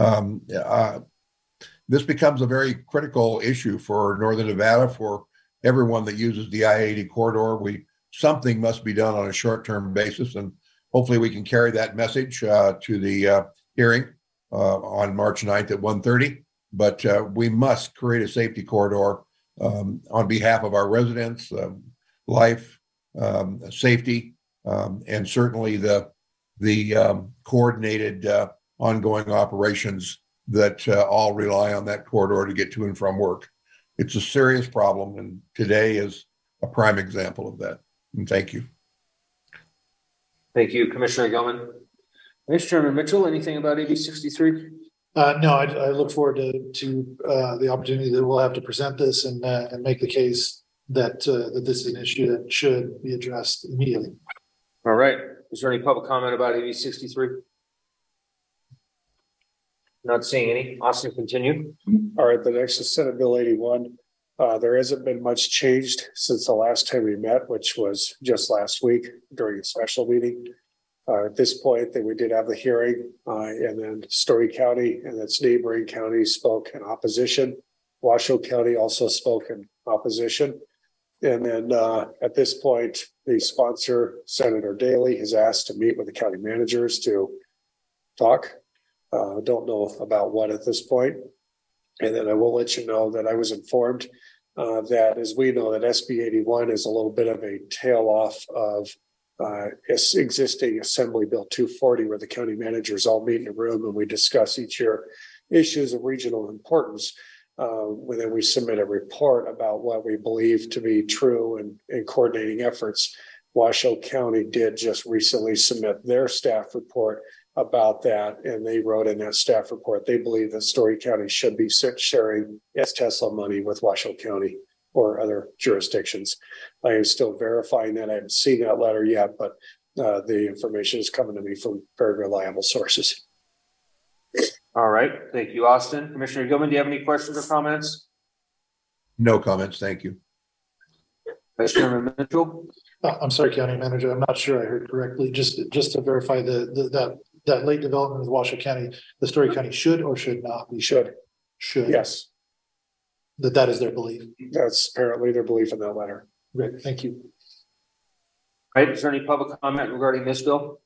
This becomes a very critical issue for Northern Nevada, for everyone that uses the I-80 corridor. Something must be done on a short-term basis, and hopefully we can carry that message to the hearing on March 9th at 1:30. But we must create a safety corridor on behalf of our residents, life, safety, and certainly the coordinated ongoing operations that all rely on that corridor to get to and from work. It's a serious problem, and today is a prime example of that. And thank you. Thank you, Commissioner Gilman. Vice Chairman Mitchell, anything about AB 63? No, I look forward to the opportunity that we'll have to present this and make the case that this is an issue that should be addressed immediately. All right. Is there any public comment about AB 63? Not seeing any. Austin, continue. All right, the next is Senate Bill 81. There hasn't been much changed since the last time we met, which was just last week during a special meeting. At this point, we did have the hearing, and then Story County and its neighboring counties spoke in opposition. Washoe County also spoke in opposition. And then at this point, the sponsor, Senator Daley, has asked to meet with the county managers to talk. Don't know about what at this point. And then I will let you know that I was informed that, as we know, that SB 81 is a little bit of a tail off of existing Assembly Bill 240, where the county managers all meet in a room and we discuss each year issues of regional importance. Then we submit a report about what we believe to be true and coordinating efforts. Washoe County did just recently submit their staff report about that, and they wrote in that staff report they believe that Story County should be sharing its Tesla money with Washoe County or other jurisdictions. I am still verifying that. I haven't seen that letter yet, but the information is coming to me from very reliable sources. All right. Thank you, Austin. Commissioner Gilman, do you have any questions or comments? No comments. Thank you. Vice Chairman Mitchell. I'm sorry, County Manager. I'm not sure I heard correctly. Just to verify that late development with Washoe County, the Story County should or should not be? Should. Yes. That is their belief. That's apparently their belief in that letter. Great. Thank you. All right. Is there any public comment regarding this bill?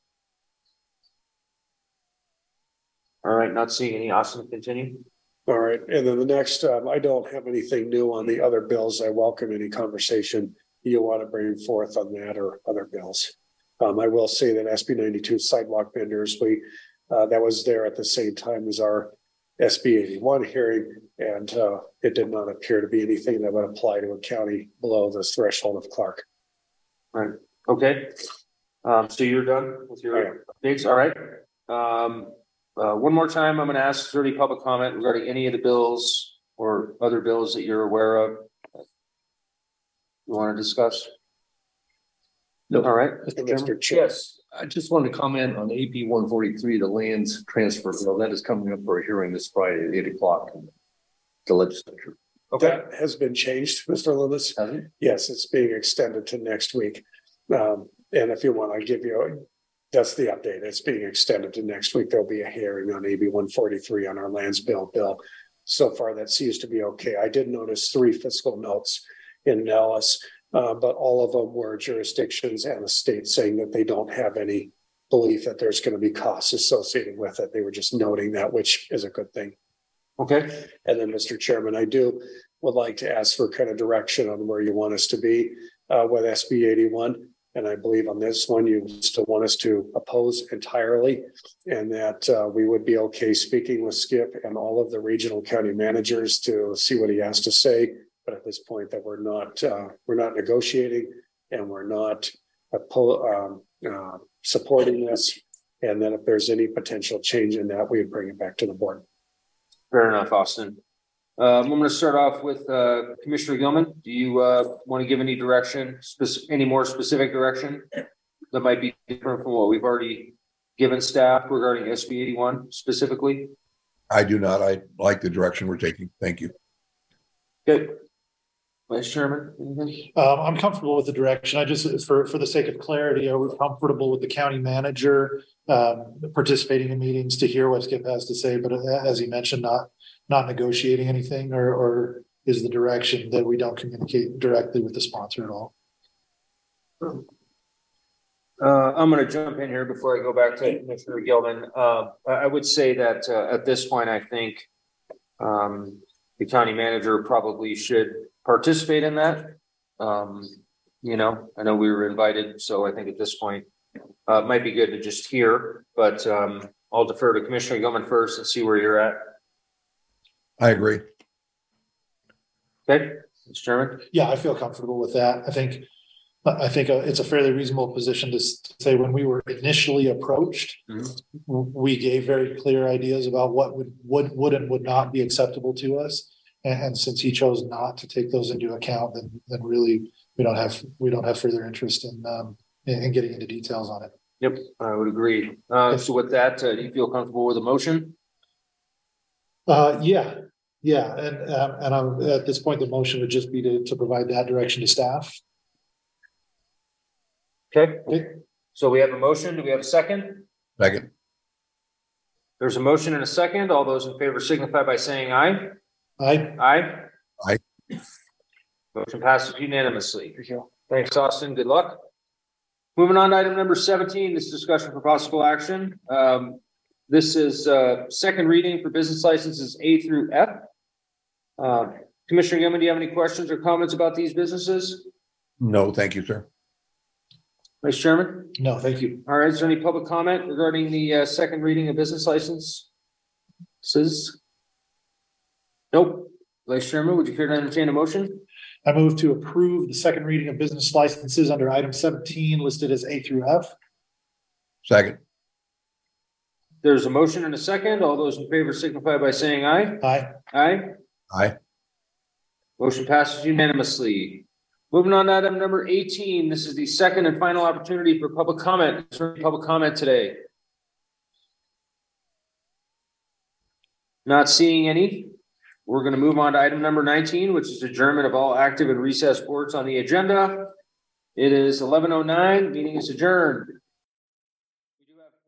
All right. Not seeing any. Austin, continue. All right. And then the next, I don't have anything new on the other bills. I welcome any conversation you want to bring forth on that or other bills. I will say that SB 92 sidewalk vendors, that was there at the same time as our SB 81 hearing, and it did not appear to be anything that would apply to a county below this threshold of Clark. All right. Okay. So you're done with your updates. All right. One more time, I'm going to ask, is there any public comment regarding any of the bills or other bills that you're aware of you want to discuss? No. All right. Mr. Chair. Yes, I just wanted to comment on AB 143, the lands transfer bill that is coming up for a hearing this Friday at 8 o'clock. the legislature. Okay. That has been changed, Mr. Loomis. Yes, it's being extended to next week. And if you want, I'll give you, that's the update. It's being extended to next week. There'll be a hearing on AB 143 on our lands bill. So far, that seems to be okay. I did notice 3 fiscal notes in Nellis, but all of them were jurisdictions and the state saying that they don't have any belief that there's going to be costs associated with it. They were just noting that, which is a good thing. Okay. And then, Mr. Chairman, I would like to ask for kind of direction on where you want us to be with SB 81. And I believe on this one, you still want us to oppose entirely, and that we would be okay speaking with Skip and all of the regional county managers to see what he has to say. But at this point, that we're not negotiating, and we're not supporting this. And then if there's any potential change in that, we would bring it back to the board. Fair enough, Austin. I'm going to start off with Commissioner Gilman. Do you want to give any direction, any more specific direction that might be different from what we've already given staff regarding SB 81 specifically? I do not. I like the direction we're taking. Thank you. Good. Vice Chairman, anything? I'm comfortable with the direction. I just, for the sake of clarity, are we comfortable with the county manager participating in meetings to hear what Skip has to say? But as he mentioned, not negotiating anything, or is the direction that we don't communicate directly with the sponsor at all? I'm going to jump in here before I go back to Commissioner Gilman. I would say that at this point, I think the county manager probably should participate in that. You know, I know we were invited, so I think at this point it might be good to just hear, but I'll defer to Commissioner Gilman first and see where you're at. I agree. Okay, Mr. Chairman. Yeah, I feel comfortable with that. I think it's a fairly reasonable position to say when we were initially approached, we gave very clear ideas about what would and would not be acceptable to us. And since he chose not to take those into account, then really we don't have further interest in getting into details on it. Yep, I would agree. So with that, do you feel comfortable with a motion? Yeah, and I'm, at this point, the motion would just be to provide that direction to staff. Okay. So we have a motion. Do we have a second? Second. There's a motion and a second. All those in favor signify by saying aye. Aye. Aye. Aye. Motion passes unanimously. Thanks, Austin. Good luck. Moving on to item number 17, this discussion for possible action. This is second reading for business licenses A through F. Commissioner Gilman, do you have any questions or comments about these businesses? No, thank you, sir. Vice Chairman? No, thank you. All right, is there any public comment regarding the second reading of business licenses? Nope. Vice Chairman, would you care to entertain a motion? I move to approve the second reading of business licenses under item 17 listed as A through F. Second. There's a motion and a second. All those in favor signify by saying aye. Aye. Aye. Aye. Motion passes unanimously. Moving on to item number 18. This is the second and final opportunity for public comment. Is there any public comment today? Not seeing any. We're going to move on to item number 19, which is adjournment of all active and recessed boards on the agenda. It is 11:09. Meeting is adjourned.